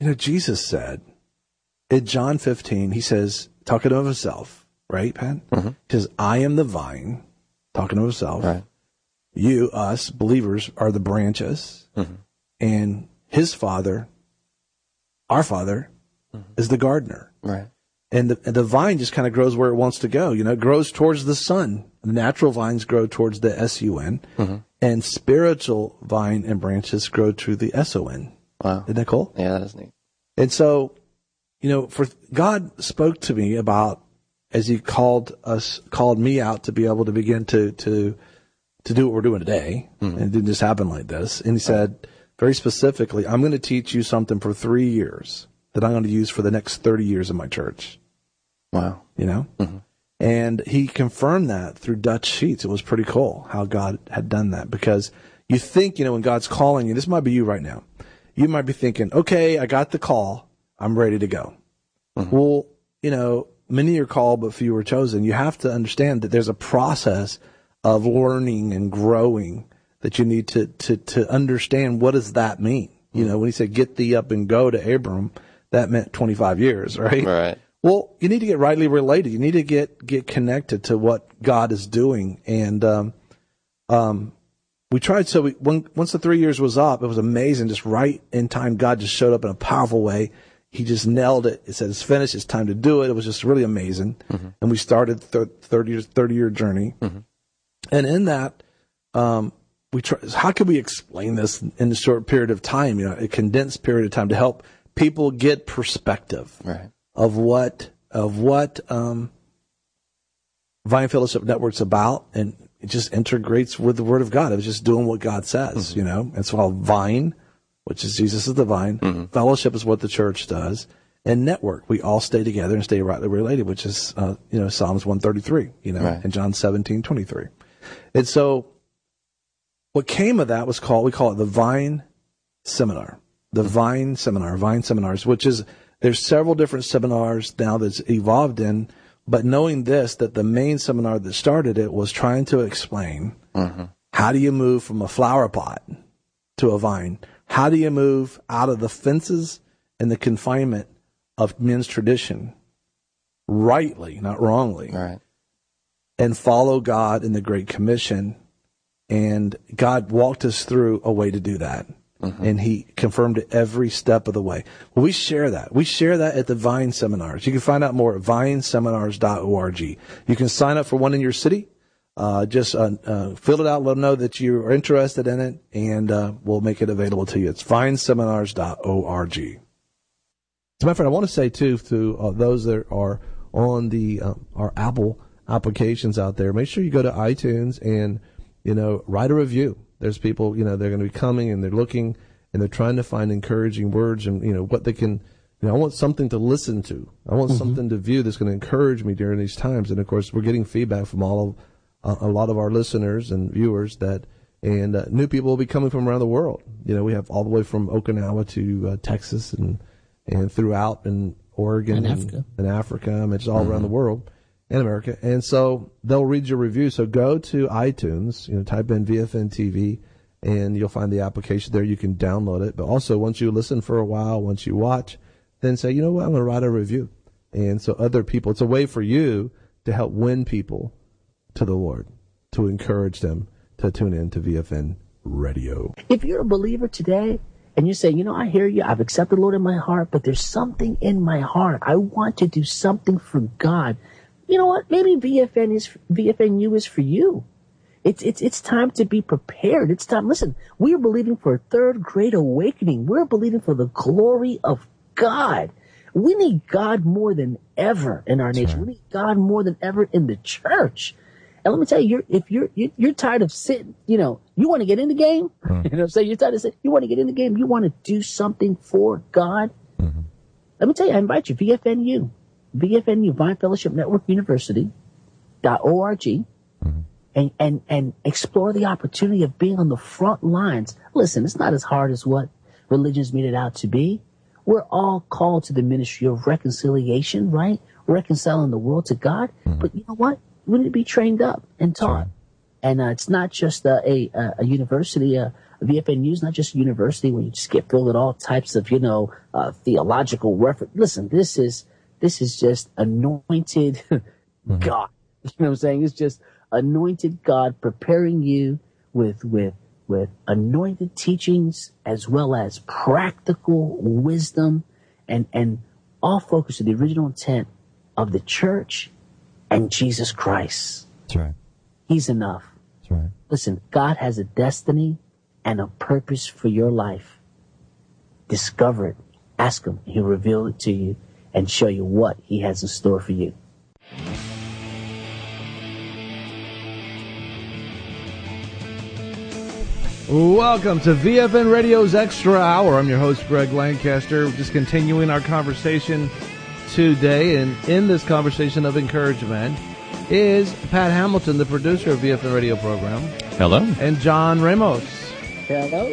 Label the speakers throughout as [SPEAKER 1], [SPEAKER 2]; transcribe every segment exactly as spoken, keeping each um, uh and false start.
[SPEAKER 1] you know, Jesus said in John fifteen, he says, talking of himself, right, Pat?
[SPEAKER 2] Mm-hmm.
[SPEAKER 1] He says, I am the vine, talking of himself.
[SPEAKER 2] Right.
[SPEAKER 1] You, us, believers, are the branches.
[SPEAKER 2] Mm-hmm.
[SPEAKER 1] And his Father, our Father, mm-hmm. is the gardener.
[SPEAKER 2] Right.
[SPEAKER 1] And the, and the vine just kind of grows where it wants to go. You know, it grows towards the sun. The natural vines grow towards the S U N. Mm-hmm. And spiritual vine and branches grow to the S O N.
[SPEAKER 2] Wow.
[SPEAKER 1] Isn't that cool?
[SPEAKER 2] Yeah, that is neat.
[SPEAKER 1] And so, you know, for God spoke to me about, as he called us, called me out to be able to begin to, to, to do what we're doing today. Mm-hmm. And it didn't just happen like this. And he said, very specifically, I'm going to teach you something for three years that I'm going to use for the next thirty years in my church.
[SPEAKER 2] Wow.
[SPEAKER 1] You know?
[SPEAKER 2] Mm-hmm.
[SPEAKER 1] And he confirmed that through Dutch Sheets. It was pretty cool how God had done that, because you think, you know, when God's calling you, this might be you right now. You might be thinking, okay, I got the call. I'm ready to go. Mm-hmm. Well, you know, many are called, but few are chosen. You have to understand that there's a process of learning and growing that you need to, to, to understand. What does that mean? Mm-hmm. You know, when he said, get thee up and go to Abram, that meant twenty-five years, right?
[SPEAKER 2] Right.
[SPEAKER 1] Well, you need to get rightly related. You need to get, get connected to what God is doing. And, um, um, we tried. So we, when, once the three years was up, it was amazing. Just right in time, God just showed up in a powerful way. He just nailed it. It said, it's finished. It's time to do it. It was just really amazing. Mm-hmm. And we started the thirty, thirty year journey. Mm-hmm. And in that, um, we try, how can we explain this in a short period of time, you know, a condensed period of time, to help people get perspective.
[SPEAKER 2] Right.
[SPEAKER 1] Of what of what um, Vine Fellowship Network's about, and it just integrates with the Word of God. It was just doing what God says, mm-hmm. you know. It's called Vine, which is Jesus is the vine. Mm-hmm. Fellowship is what the church does, and network. We all stay together and stay rightly related, which is uh, you know Psalms one thirty-three, you know, right. and John seventeen twenty-three. And so, what came of that was called we call it the Vine Seminar, the mm-hmm. Vine Seminar, Vine Seminars, which is. There's several different seminars now that's evolved in, but knowing this, that the main seminar that started it was trying to explain mm-hmm. how do you move from a flower pot to a vine? How do you move out of the fences and the confinement of men's tradition rightly, not wrongly,
[SPEAKER 2] right.
[SPEAKER 1] and follow God in the Great Commission? And God walked us through a way to do that. Mm-hmm. And he confirmed it every step of the way. Well, we share that. We share that at the Vine Seminars. You can find out more at vine seminars dot org. You can sign up for one in your city. Uh, just uh, uh, fill it out. Let them know that you are interested in it, and uh, we'll make it available to you. It's vine seminars dot org. As a matter of fact, I want to say, too, to uh, those that are on the um, our Apple applications out there, make sure you go to iTunes and, you know, write a review. There's people, you know, they're going to be coming and they're looking and they're trying to find encouraging words and, you know, what they can, you know, I want something to listen to. I want mm-hmm. something to view that's going to encourage me during these times. And of course, we're getting feedback from all of, uh, a lot of our listeners and viewers that, and uh, new people will be coming from around the world. You know, we have all the way from Okinawa to uh, Texas and, and throughout in Oregon
[SPEAKER 3] and Africa.
[SPEAKER 1] And, and Africa. I mean, it's all mm-hmm. around the world. In America. And so they'll read your review. So go to iTunes, you know, type in V F N T V, and you'll find the application there. You can download it. But also, once you listen for a while, once you watch, then say, you know what, I'm going to write a review. And so other people, it's a way for you to help win people to the Lord, to encourage them to tune in to V F N Radio.
[SPEAKER 3] If you're a believer today, and you say, you know, I hear you, I've accepted the Lord in my heart, but there's something in my heart. I want to do something for God. You know what? Maybe V F N is V F N U is for you. It's it's it's time to be prepared. It's time. Listen, we are believing for a third great awakening. We're believing for the glory of God. We need God more than ever in our nation. Right. We need God more than ever in the church. And let me tell you, you're, if you're you're tired of sitting, you know, you want to get in the game. Mm-hmm. You know what I'm saying? You're tired of sitting. You want to get in the game. You want to do something for God. Mm-hmm. Let me tell you, I invite you, V F N U. V F N U, Vine Fellowship Network University dot org, mm-hmm. and, and, and explore the opportunity of being on the front lines. Listen, it's not as hard as what religions made it out to be. We're all called to the ministry of reconciliation, right? Reconciling the world to God. Mm-hmm. But you know what? We need to be trained up and taught. Right. And uh, it's not just a, a, a university, a, V F N U is not just a university where you just get filled with all types of, you know, uh, theological reference. Listen, this is, this is just anointed mm-hmm. God. You know what I'm saying? It's just anointed God preparing you with, with, with anointed teachings as well as practical wisdom and, and all focused on the original intent of the church and Jesus Christ.
[SPEAKER 2] That's right.
[SPEAKER 3] He's enough.
[SPEAKER 2] That's right.
[SPEAKER 3] Listen, God has a destiny and a purpose for your life. Discover it. Ask him. He'll reveal it to you and show you what he has in store for you.
[SPEAKER 1] Welcome to V F N Radio's Extra Hour. I'm your host, Greg Lancaster. Just continuing our conversation today, and in this conversation of encouragement is Pat Hamilton, the producer of V F N Radio program.
[SPEAKER 2] Hello. And
[SPEAKER 1] John Ramos.
[SPEAKER 3] Hello.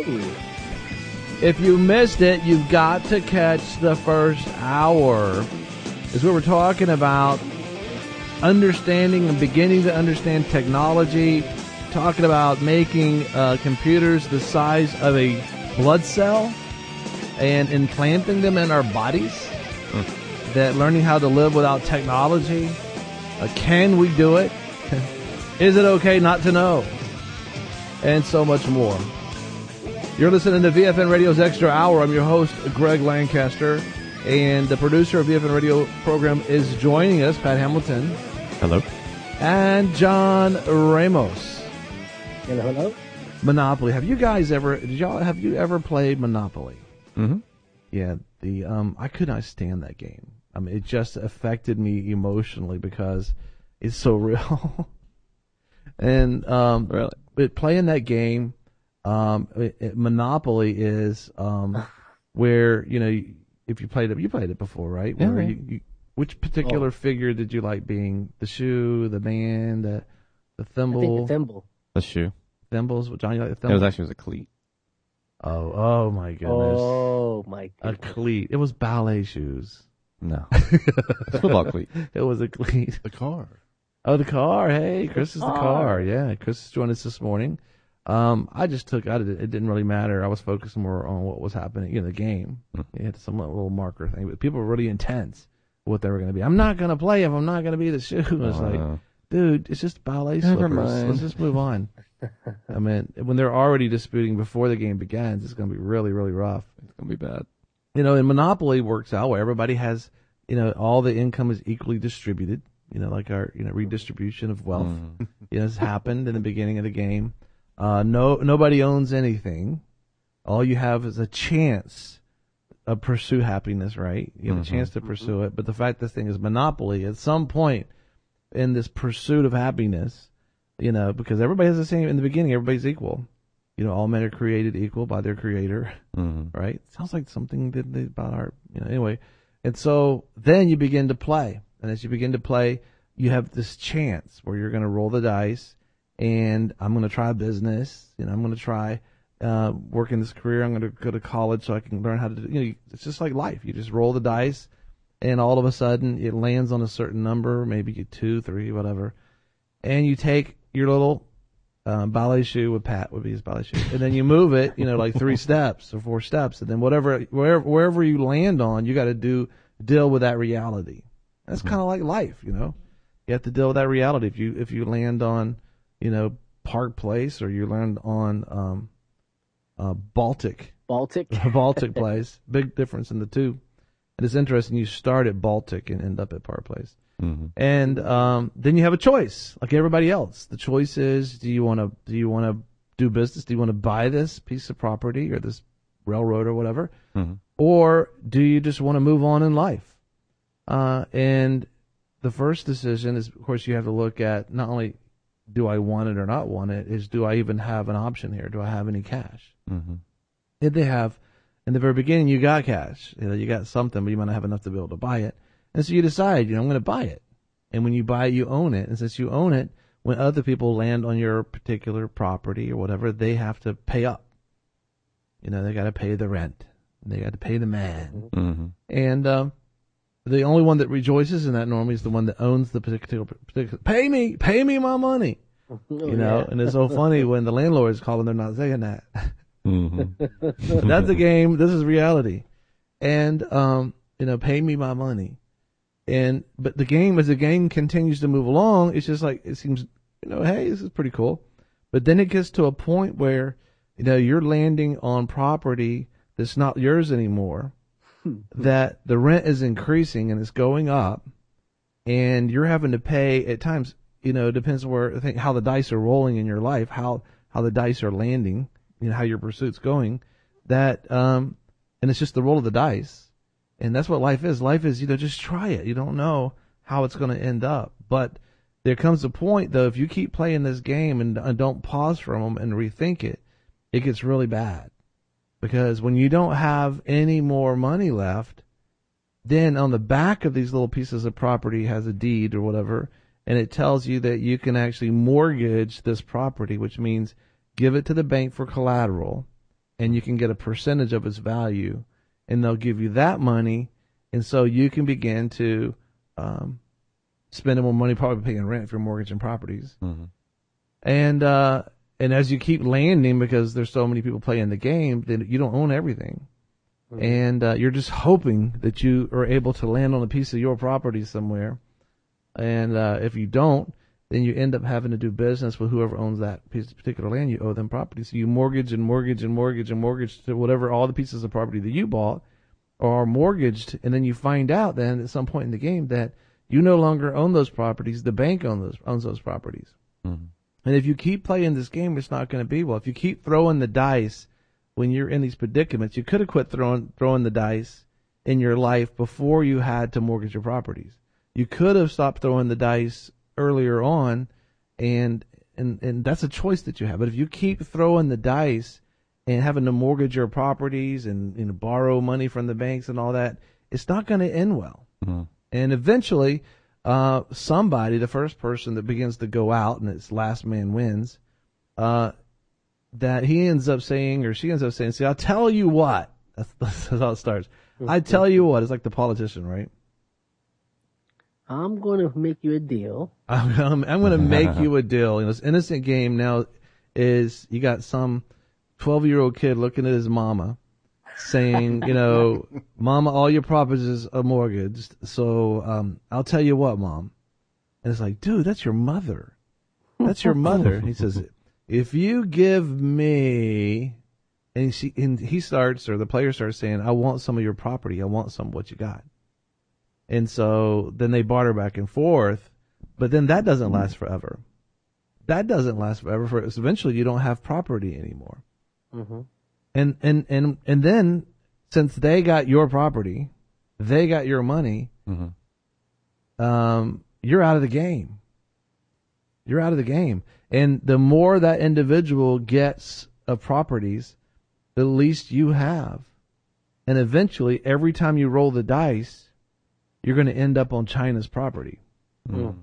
[SPEAKER 1] If you missed it, you've got to catch the first hour. Is where we're talking about understanding and beginning to understand technology, talking about making uh, computers the size of a blood cell and implanting them in our bodies. Mm. That learning how to live without technology. Uh, can we do it? Is it okay not to know? And so much more. You're listening to V F N Radio's Extra Hour. I'm your host, Greg Lancaster, and the producer of V F N Radio program is joining us, Pat Hamilton.
[SPEAKER 2] Hello.
[SPEAKER 1] And John Ramos.
[SPEAKER 3] Hello, hello.
[SPEAKER 1] Monopoly. Have you guys ever? Did y'all have you ever played Monopoly?
[SPEAKER 2] Mm-hmm.
[SPEAKER 1] Yeah. The um, I could not stand that game. I mean, it just affected me emotionally because it's so real. and um,
[SPEAKER 2] really,
[SPEAKER 1] but playing that game, um, it, it, Monopoly is um, where you know if you played it, you played it before, right?
[SPEAKER 2] Yeah.
[SPEAKER 1] Where
[SPEAKER 2] Right.
[SPEAKER 1] You, you, which particular
[SPEAKER 3] oh.
[SPEAKER 1] figure did you like being? The shoe, the man, the the thimble.
[SPEAKER 3] I think the thimble.
[SPEAKER 2] The shoe.
[SPEAKER 1] Thimbles. John, you like the thimble?
[SPEAKER 2] It was actually it was a cleat.
[SPEAKER 1] Oh, oh my goodness.
[SPEAKER 3] Oh my
[SPEAKER 1] A
[SPEAKER 3] goodness.
[SPEAKER 1] cleat. It was ballet shoes.
[SPEAKER 2] No. It's football cleat.
[SPEAKER 1] It was a cleat.
[SPEAKER 4] The car.
[SPEAKER 1] Oh, the car. Hey, Chris is the
[SPEAKER 3] car.
[SPEAKER 1] car. Yeah, Chris joined us this morning. Um, I just took, I did, it didn't really matter. I was focused more on what was happening in the game. It had some little marker thing, but people were really intense with what they were going to be. I'm not going to play if I'm not going to be the shoe. It was
[SPEAKER 2] Oh,
[SPEAKER 1] like,
[SPEAKER 2] no.
[SPEAKER 1] dude, it's just ballet
[SPEAKER 2] Never
[SPEAKER 1] slippers.
[SPEAKER 2] mind.
[SPEAKER 1] Let's just move on. I mean, when they're already disputing before the game begins, it's going to be really, really rough.
[SPEAKER 2] It's gonna be bad.
[SPEAKER 1] You know, and Monopoly works out where everybody has, you know, all the income is equally distributed. You know, like our, you know, redistribution of wealth,
[SPEAKER 2] Mm.
[SPEAKER 1] you know, has happened in the beginning of the game. Uh, no, nobody owns anything. All you have is a chance to pursue happiness, right? You have
[SPEAKER 2] Mhm.
[SPEAKER 1] a chance to pursue it. But the fact this thing is Monopoly, at some point in this pursuit of happiness, you know, because everybody has the same, in the beginning, everybody's equal. You know, all men are created equal by their creator,
[SPEAKER 2] Mm.
[SPEAKER 1] right? Sounds like something that they, about our, you know, anyway. And so then you begin to play. And as you begin to play, you have this chance where you're going to roll the dice, and I'm going to try a business, you know, I'm going to try uh, work in this career. I'm going to go to college so I can learn how to do, you know, it's just like life. You just roll the dice, and all of a sudden it lands on a certain number, maybe you two, three, whatever. And you take your little um, ballet shoe, with Pat would be his ballet shoe, and then you move it, you know, like three steps or four steps, and then whatever, wherever, wherever you land on, you got to do deal with that reality. That's kind of like life, you know. You have to deal with that reality. If you if you land on, you know, Park Place, or you land on um, uh, Baltic,
[SPEAKER 3] Baltic.
[SPEAKER 1] Baltic Place, big difference in the two. And it's interesting. You start at Baltic and end up at Park Place.
[SPEAKER 2] Mm-hmm.
[SPEAKER 1] And um, then you have a choice, like everybody else. The choice is: do you want to do you want to do business? Do you want to buy this piece of property or this railroad or whatever,
[SPEAKER 2] Mm-hmm.
[SPEAKER 1] or do you just want to move on in life? Uh, and the first decision is, of course, you have to look at not only do I want it or not want it, is do I even have an option here? Do I have any cash?
[SPEAKER 2] Mm-hmm.
[SPEAKER 1] Did they have? In the very beginning, you got cash. You know, you got something, but you might not have enough to be able to buy it. And so you decide, you know, I'm going to buy it. And when you buy it, you own it. And since you own it, when other people land on your particular property or whatever, they have to pay up. You know, they got to pay the rent. They got to pay the man.
[SPEAKER 2] Mm-hmm.
[SPEAKER 1] And um, the only one that rejoices in that normally is the one that owns the particular, particular pay me, pay me my money.
[SPEAKER 3] Oh,
[SPEAKER 1] You know,
[SPEAKER 3] yeah.
[SPEAKER 1] and it's so funny when the landlord is calling, they're not saying that.
[SPEAKER 2] Mm-hmm.
[SPEAKER 1] That's the game. This is reality. And, um, you know, pay me my money. And, but the game, as the game continues to move along, it's just like, it seems, you know, hey, this is pretty cool. But then it gets to a point where, you know, you're landing on property that's not yours anymore, that the rent is increasing and it's going up, and you're having to pay at times, you know, it depends where, I think, how the dice are rolling in your life, how, how the dice are landing, you know, how your pursuit's going, that, um, and it's just the roll of the dice. And that's what life is. Life is, you know, just try it. You don't know how it's going to end up. But there comes a point, though, if you keep playing this game and, and don't pause for a moment and rethink it, it gets really bad. Because when you don't have any more money left, then on the back of these little pieces of property has a deed or whatever, and it tells you that you can actually mortgage this property, which means give it to the bank for collateral, and you can get a percentage of its value, and they'll give you that money, and so you can begin to um, spend more money, probably paying rent if you're mortgaging properties.
[SPEAKER 2] Mm-hmm.
[SPEAKER 1] And uh, and as you keep landing, because there's so many people playing the game, then you don't own everything. Mm-hmm. And uh, you're just hoping that you are able to land on a piece of your property somewhere. And uh, if you don't, then you end up having to do business with whoever owns that piece of particular land. You owe them property. So you mortgage and mortgage and mortgage and mortgage to whatever, all the pieces of property that you bought are mortgaged. And then you find out then at some point in the game that you no longer own those properties. The bank owns those, owns those properties. Mm-hmm. And if you keep playing this game, it's not going to be well. If you keep throwing the dice when you're in these predicaments, you could have quit throwing throwing the dice in your life before you had to mortgage your properties. You could have stopped throwing the dice earlier on, and and and that's a choice that you have. But if you keep throwing the dice and having to mortgage your properties and, you know, borrow money from the banks and all that, it's not going to end well. Mm-hmm. And eventually, uh, somebody, the first person that begins to go out and it's last man wins, uh, that he ends up saying, or she ends up saying, see, I'll tell you what. That's, that's how it starts. I tell you what. It's like the politician, right?
[SPEAKER 3] I'm going to make you a deal.
[SPEAKER 1] I'm, I'm, I'm going to make you a deal. You know, this innocent game now is you got some twelve-year-old kid looking at his mama saying, you know, Mama, all your properties are mortgaged, so um, I'll tell you what, Mom. And it's like, dude, that's your mother. That's your mother. And he says, if you give me, and, she, and he starts, or the player starts saying, I want some of your property. I want some of what you got. And so then they barter back and forth, but then that doesn't last forever. That doesn't last forever. For eventually, you don't have property anymore. Mm-hmm. And and and and then, since they got your property, they got your money. Mm-hmm. Um, you're out of the game. You're out of the game. And the more that individual gets of properties, the least you have. And eventually, every time you roll the dice, you're going to end up on China's property. Mm-hmm.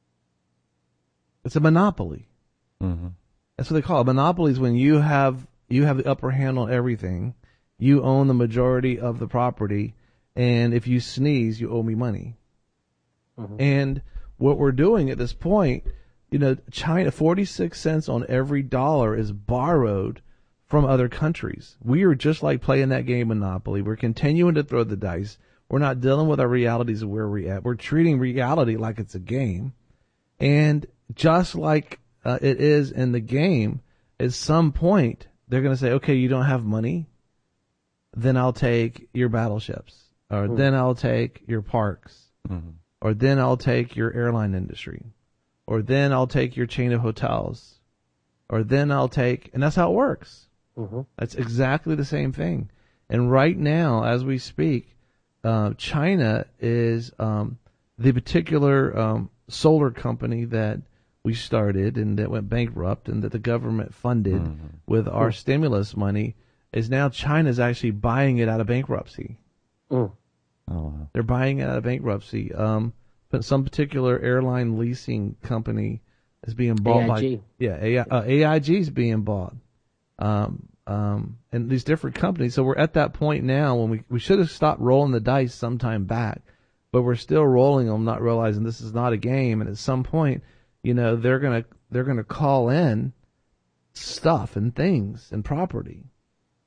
[SPEAKER 1] It's a monopoly. Mm-hmm. That's what they call it. Monopoly is when you have you have the upper hand on everything. You own the majority of the property, and if you sneeze, you owe me money. Mm-hmm. And what we're doing at this point, you know, China, forty-six cents on every dollar is borrowed from other countries. We are just like playing that game Monopoly. We're continuing to throw the dice. We're not dealing with our realities of where we're at. We're treating reality like it's a game. And just like uh, it is in the game, at some point, they're going to say, okay, you don't have money, then I'll take your battleships, or mm-hmm. then I'll take your parks, mm-hmm. or then I'll take your airline industry, or then I'll take your chain of hotels, or then I'll take, and that's how it works. Mm-hmm. That's exactly the same thing. And right now, as we speak, uh, China is um, the particular um, solar company that we started and that went bankrupt and that the government funded mm-hmm. with our stimulus money is now China's actually buying it out of bankruptcy. Mm. Oh, wow. They're buying it out of bankruptcy. Um, but some particular airline leasing company is being bought
[SPEAKER 3] A I G.
[SPEAKER 1] by yeah, A I, uh, A I G is being bought. Um, um, and these different companies. So we're at that point now when we we should have stopped rolling the dice sometime back, but we're still rolling them, not realizing this is not a game. And at some point, you know, they're gonna they're gonna call in stuff and things and property,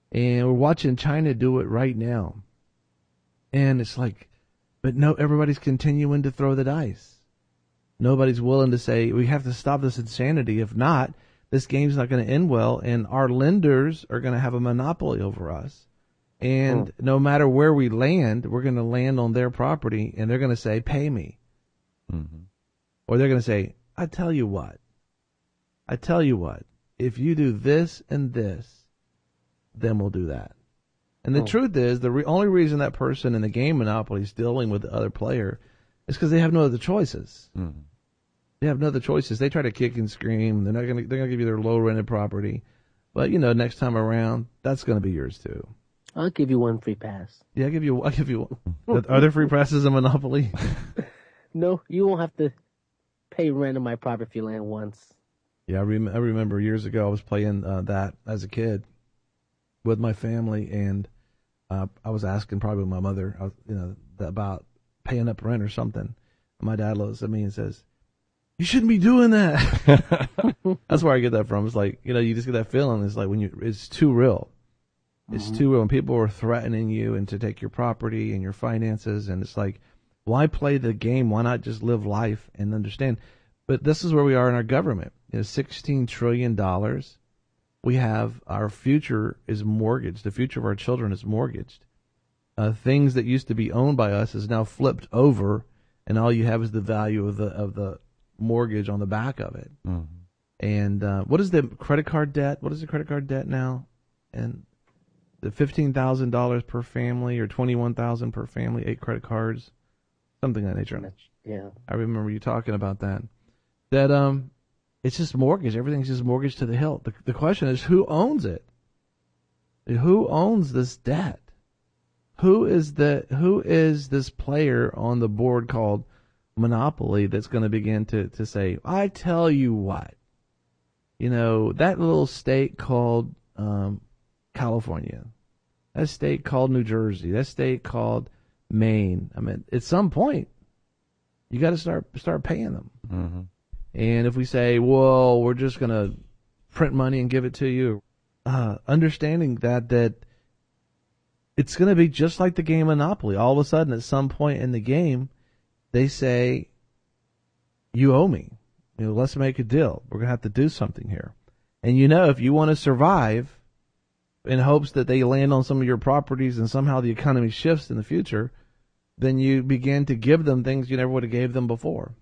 [SPEAKER 2] And we're watching China do it right now. And it's like, but no, everybody's continuing to throw the dice. Nobody's willing to say, we have to stop this insanity. If not, this game's not going to end well, and our lenders are going to have a monopoly over us. And hmm. no matter where we land, we're going to land on their property, and they're going to say, pay me. Mm-hmm. Or they're going to say, I tell you what. I tell you what. If you do this and this, then we'll do that. And the oh. truth is, the re- only reason that person in the game Monopoly is dealing with the other player is because they have no other choices. Mm-hmm. They have no other choices. They try to kick and scream. They're not going to. They're going to give you their low rented property, but you know, next time around, that's going to be yours too.
[SPEAKER 3] I'll give you one free pass.
[SPEAKER 2] Yeah, I'll give you. I'll give you. One. Are there free passes in Monopoly?
[SPEAKER 3] No, you won't have to pay rent on my property if you land once.
[SPEAKER 2] Yeah, I, rem- I remember years ago I was playing uh, that as a kid with my family, and uh, I was asking probably my mother, I was, you know, about paying up rent or something. And my dad looks at me and says, "You shouldn't be doing that." That's where I get that from. It's like, you know, you just get that feeling. It's like when you, it's too real. It's mm-hmm. too real. When people are threatening you and to take your property and your finances, and it's like, why play the game? Why not just live life and understand? But this is where we are in our government. You know, sixteen trillion dollars. We have, our future is mortgaged. The future of our children is mortgaged. Uh, things that used to be owned by us is now flipped over, and all you have is the value of the of the mortgage on the back of it. Mm-hmm. And uh, what is the credit card debt? What is the credit card debt now? And the fifteen thousand dollars per family, or twenty-one thousand dollars per family, eight credit cards, something of that nature.
[SPEAKER 3] Yeah.
[SPEAKER 2] I remember you talking about that. That um, it's just mortgage. Everything's just mortgage to the hilt. The, the question is, who owns it? Who owns this debt? Who is the who is this player on the board called Monopoly that's going to begin to, to say, I tell you what, you know, that little state called um, California, that state called New Jersey, that state called Maine. I mean, at some point, you got to start start paying them. Mm-hmm. And if we say, well, we're just going to print money and give it to you, uh, understanding that that it's going to be just like the game Monopoly. All of a sudden, at some point in the game, they say, you owe me. You know, let's make a deal. We're going to have to do something here. And you know, if you want to survive in hopes that they land on some of your properties and somehow the economy shifts in the future, then you begin to give them things you never would have gave them before.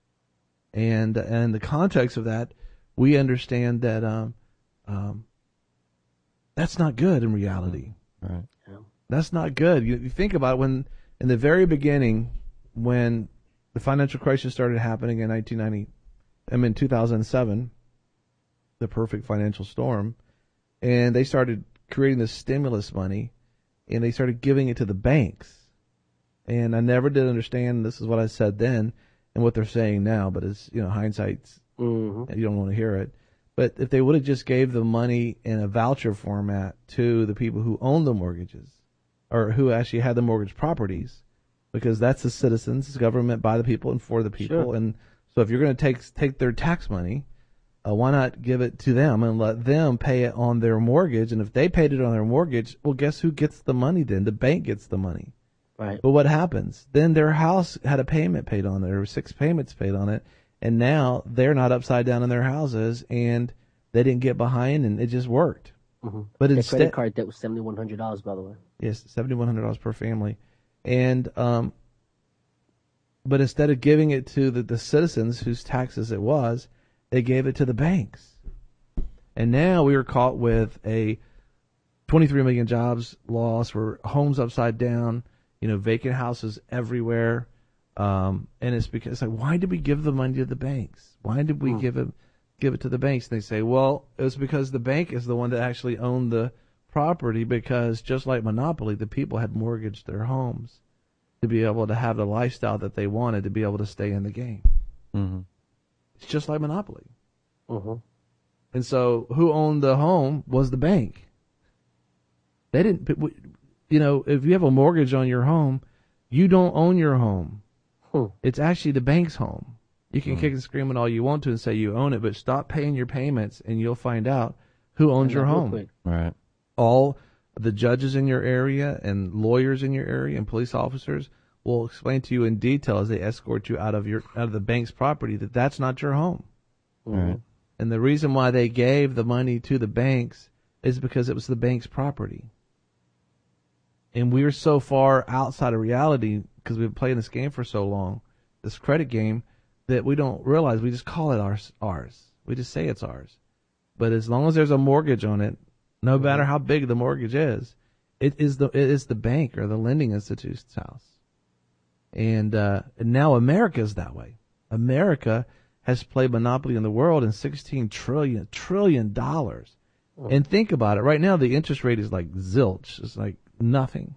[SPEAKER 2] And and the context of that, we understand that um, um, that's not good in reality. Right.
[SPEAKER 3] Yeah.
[SPEAKER 2] That's not good. You, you think about it, when in the very beginning, when the financial crisis started happening in nineteen ninety, I mean two thousand seven, the perfect financial storm, and they started creating this stimulus money, and they started giving it to the banks. And I never did understand, this is what I said then and what they're saying now, but it's, you know, hindsight's, mm-hmm. you don't want to hear it. But if they would have just gave the money in a voucher format to the people who own the mortgages, or who actually had the mortgage properties, because that's the citizens, it's government by the people and for the people.
[SPEAKER 3] Sure.
[SPEAKER 2] And so if you're going to take take their tax money, uh, why not give it to them and let them pay it on their mortgage? And if they paid it on their mortgage, well, guess who gets the money then? The bank gets the money.
[SPEAKER 3] Right.
[SPEAKER 2] But what happens? Then their house had a payment paid on it, or six payments paid on it, and now they're not upside down in their houses, and they didn't get behind, and it just worked.
[SPEAKER 3] Mm-hmm. But the instead, credit card debt was seventy one hundred dollars, by the way.
[SPEAKER 2] Yes, seventy one hundred dollars per family, and um, but instead of giving it to the, the citizens whose taxes it was, they gave it to the banks, and now we were caught with a twenty-three million jobs lost, where homes upside down. You know, vacant houses everywhere, um, and it's because, like, why did we give the money to the banks? Why did we mm. give it give it to the banks? And they say, well, it was because the bank is the one that actually owned the property, because just like Monopoly, the people had mortgaged their homes to be able to have the lifestyle that they wanted to be able to stay in the game. Mm-hmm. It's just like Monopoly. Mm-hmm. And so who owned the home was the bank. They didn't... You know, if you have a mortgage on your home, you don't own your home. Hmm. It's actually the bank's home. You can hmm. kick and scream and all you want to and say you own it, but stop paying your payments and you'll find out who owns your home.
[SPEAKER 1] Right.
[SPEAKER 2] All the judges in your area and lawyers in your area and police officers will explain to you in detail as they escort you out of your out of the bank's property that that's not your home.
[SPEAKER 3] Mm-hmm.
[SPEAKER 2] And the reason why they gave the money to the banks is because it was the bank's property. And we're so far outside of reality because we've been playing this game for so long, this credit game, that we don't realize we just call it ours. ours. We just say it's ours. But as long as there's a mortgage on it, no matter how big the mortgage is, it is the it is the bank or the lending institution's house. And, uh, and now America is that way. America has played monopoly in the world in sixteen trillion trillion dollars. Oh. And think about it. Right now, the interest rate is like zilch. It's like nothing.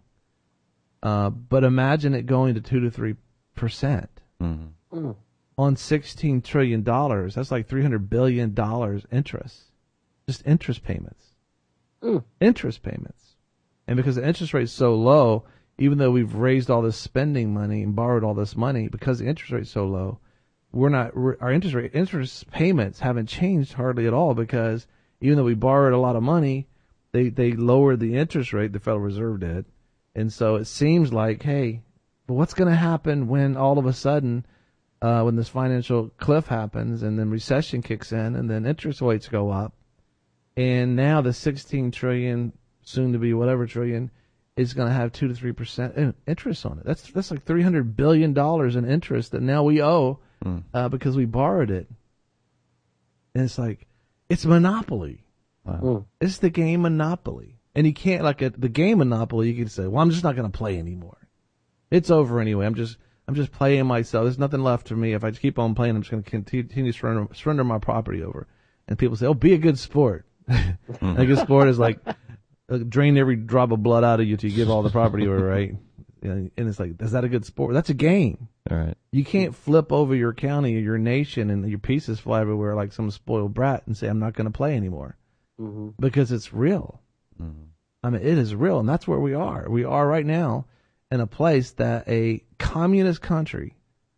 [SPEAKER 2] Uh, but imagine it going to two to three percent mm-hmm. mm. on sixteen trillion dollars. That's like three hundred billion dollars interest, just interest payments, mm. interest payments. And because the interest rate is so low, even though we've raised all this spending money and borrowed all this money, because the interest rate is so low, we're not we're, our interest rate interest payments haven't changed hardly at all, because even though we borrowed a lot of money, they they lowered the interest rate. The Federal Reserve did. And so it seems like, hey, but what's going to happen when all of a sudden, uh, when this financial cliff happens and then recession kicks in and then interest rates go up, and now the sixteen trillion, soon to be whatever trillion, is going to have two to three percent interest on it. That's that's like three hundred billion dollars in interest that now we owe mm. uh, because we borrowed it. And it's like, it's Monopoly. Wow. Mm. It's the game Monopoly. And you can't, like, a, the game Monopoly, you can say, well, I'm just not going to play anymore. It's over anyway. I'm just I'm just playing myself. There's nothing left for me. If I just keep on playing, I'm just going to continue to surrender, surrender my property over. And people say, oh, be a good sport. mm. A good sport is like, uh, drain every drop of blood out of you till you give all the property away, right? And it's like, is that a good sport? That's a game.
[SPEAKER 4] All right.
[SPEAKER 2] You can't flip over your county or your nation and your pieces fly everywhere like some spoiled brat and say, I'm not going to play anymore. Mm-hmm. Because it's real. Mm-hmm. I mean, it is real, and that's where we are. We are right now in a place that a communist country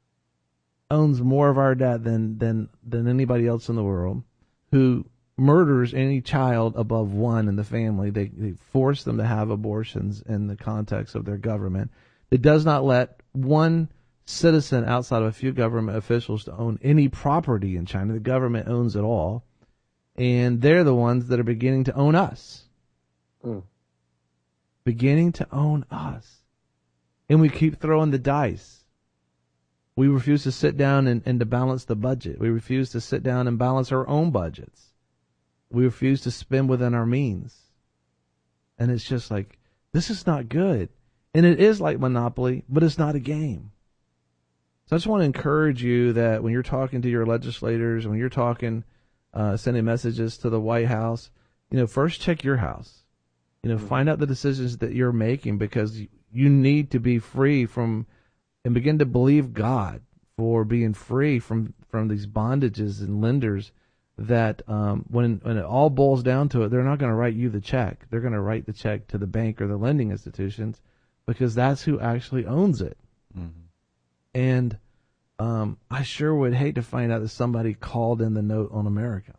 [SPEAKER 2] owns more of our debt than, than, than anybody else in the world, who murders any child above one in the family. They, they force them to have abortions in the context of their government. It does not let one citizen outside of a few government officials to own any property in China. The government owns it all. And they're the ones that are beginning to own us. Mm. Beginning to own us. And we keep throwing the dice. We refuse to sit down and, and to balance the budget. We refuse to sit down and balance our own budgets. We refuse to spend within our means. And it's just like, this is not good. And it is like Monopoly, but it's not a game. So I just want to encourage you that when you're talking to your legislators, when you're talking, uh, sending messages to the White House, you know, first check your house. You know, mm-hmm. find out the decisions that you're making, because you need to be free from, and begin to believe God for being free from, from these bondages and lenders that um, when when it all boils down to it, they're not going to write you the check. They're going to write the check to the bank or the lending institutions, because that's who actually owns it. Mm-hmm. And um, I sure would hate to find out that somebody called in the note on America,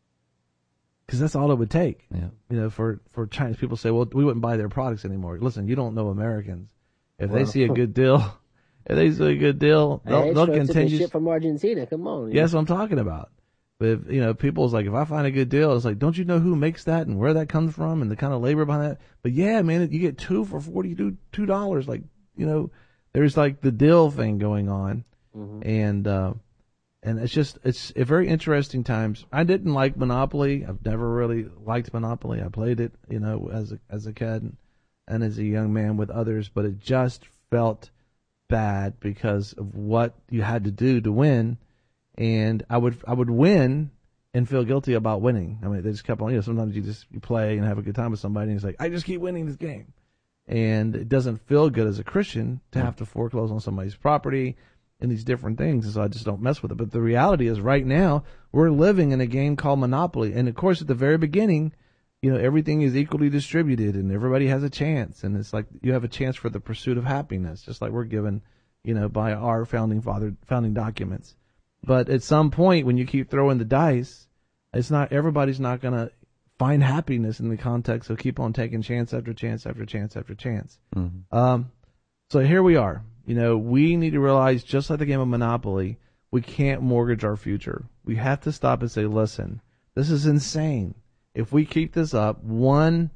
[SPEAKER 2] because that's all it would take.
[SPEAKER 4] Yeah.
[SPEAKER 2] You know, for, for Chinese people to say, well, we wouldn't buy their products anymore. Listen, you don't know Americans. If well, they see a good deal, if they see a good deal, they'll,
[SPEAKER 3] hey,
[SPEAKER 2] they'll
[SPEAKER 3] sure
[SPEAKER 2] continue.
[SPEAKER 3] Shit from Argentina, come on.
[SPEAKER 2] Yeah, that's what I'm talking about. But if, you know, people's like, if I find a good deal, it's like, don't you know who makes that and where that comes from and the kind of labor behind that? But yeah, man, you get two for forty-two dollars. Like, you know, there's like the deal thing going on. Mm-hmm. And, uh, and it's just, it's a very interesting times. I didn't like Monopoly. I've never really liked Monopoly. I played it, you know, as a, as a kid and, and as a young man with others, but it just felt bad because of what you had to do to win. And I would I would win and feel guilty about winning. I mean, they just kept on, you know, sometimes you just you play and have a good time with somebody and it's like, I just keep winning this game. And it doesn't feel good as a Christian to have to foreclose on somebody's property and these different things. And so I just don't mess with it. But the reality is right now we're living in a game called Monopoly. And of course, at the very beginning, you know, everything is equally distributed and everybody has a chance. And it's like you have a chance for the pursuit of happiness, just like we're given, you know, by our founding father, founding documents. But at some point, when you keep throwing the dice, it's not, everybody's not going to find happiness in the context of keep on taking chance after chance after chance after chance. Mm-hmm. Um, so here we are. You know, we need to realize, just like the game of Monopoly, we can't mortgage our future. We have to stop and say, listen, this is insane. If we keep this up, one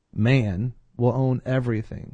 [SPEAKER 2] man will own everything.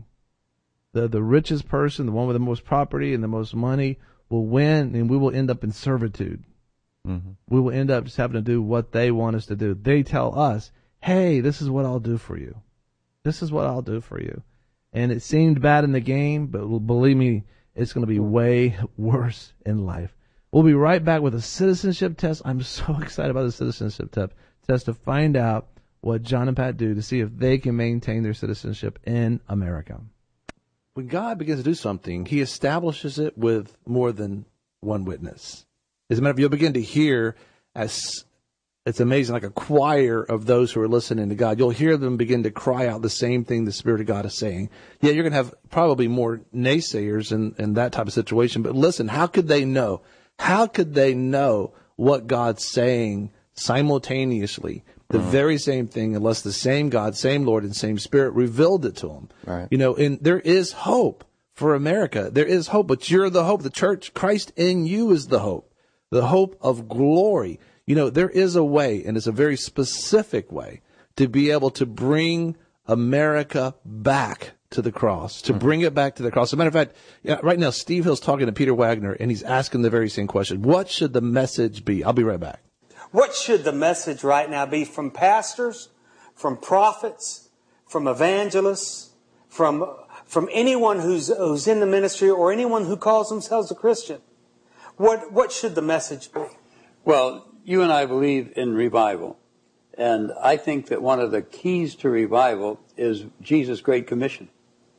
[SPEAKER 2] The the richest person, the one with the most property and the most money, will win, and we will end up in servitude. Mm-hmm. We will end up just having to do what they want us to do. They tell us, hey, this is what I'll do for you. This is what I'll do for you. And it seemed bad in the game, but believe me, it's going to be way worse in life. We'll be right back with a citizenship test. I'm so excited about the citizenship te- test to find out what John and Pat do to see if they can maintain their citizenship in America.
[SPEAKER 1] When God begins to do something, he establishes it with more than one witness. As a matter of fact, you'll begin to hear, as it's amazing, like a choir of those who are listening to God. You'll hear them begin to cry out the same thing the Spirit of God is saying. Yeah, you're going to have probably more naysayers in, in that type of situation. But listen, how could they know? How could they know what God's saying simultaneously? The mm-hmm. very same thing, unless the same God, same Lord, and same Spirit revealed it to them. Right. You know, and there is hope for America. There is hope, but you're the hope. The church, Christ in you is the hope. The hope of glory. You know, there is a way, and it's a very specific way, to be able to bring America back to the cross, to mm-hmm. bring it back to the cross. As a matter of fact, yeah, right now, Steve Hill's talking to Peter Wagner, and he's asking the very same question. What should the message be? I'll be right back.
[SPEAKER 4] What should the message right now be from pastors, from prophets, from evangelists, from from anyone who's who's in the ministry or anyone who calls themselves a Christian? What what should the message be?
[SPEAKER 5] Well, you and I believe in revival. And I think that one of the keys to revival is Jesus' Great Commission.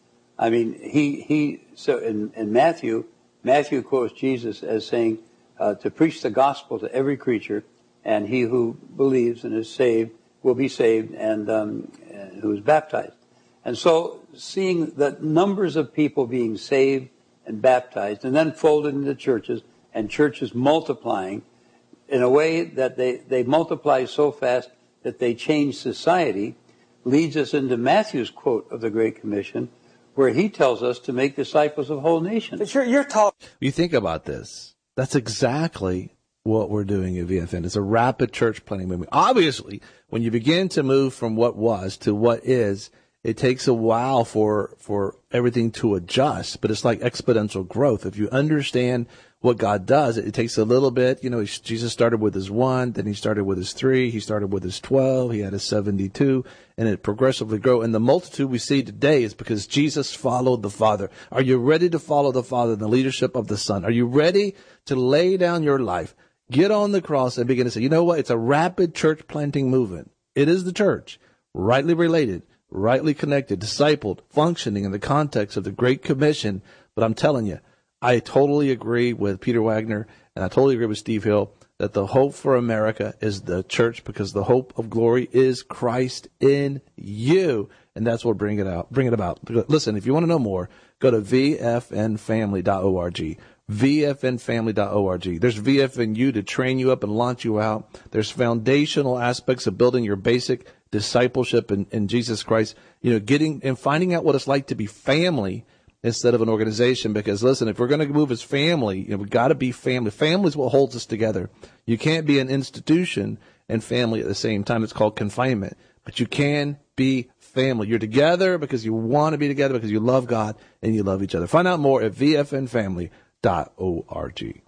[SPEAKER 5] I mean, he, he so in, in Matthew, Matthew quotes Jesus as saying, uh, to preach the gospel to every creature, and he who believes and is saved will be saved, and um, who is baptized. And so seeing the numbers of people being saved and baptized and then folded into churches, and churches multiplying in a way that they, they multiply so fast that they change society, leads us into Matthew's quote of the Great Commission, where he tells us to make disciples of whole nations.
[SPEAKER 4] But you're, you're talking.
[SPEAKER 1] You think about this. That's exactly what we're doing at V F N. It's a rapid church planting movement. Obviously, when you begin to move from what was to what is, it takes a while for for everything to adjust, but it's like exponential growth. If you understand what God does, it, it takes a little bit. You know, he, Jesus started with his one, then he started with his three, he started with his twelve, he had his seventy-two, and it progressively grew. And the multitude we see today is because Jesus followed the Father. Are you ready to follow the Father in the leadership of the Son? Are you ready to lay down your life, get on the cross, and begin to say, you know what? It's a rapid church planting movement. It is the church, rightly related, rightly connected, discipled, functioning in the context of the Great Commission. But I'm telling you, I totally agree with Peter Wagner, and I totally agree with Steve Hill, that the hope for America is the church, because the hope of glory is Christ in you. And that's what bring it out, bring it about. Listen, if you want to know more, go to v f n family dot org. v f n family dot org. There's V F N U to train you up and launch you out. There's foundational aspects of building your basic discipleship in, in Jesus Christ, you know, getting and finding out what it's like to be family instead of an organization. Because listen, if we're going to move as family, you know, we've got to be family. Family is what holds us together. You can't be an institution and family at the same time. It's called confinement, but you can be family. You're together because you want to be together, because you love God and you love each other. Find out more at v f n family dot org.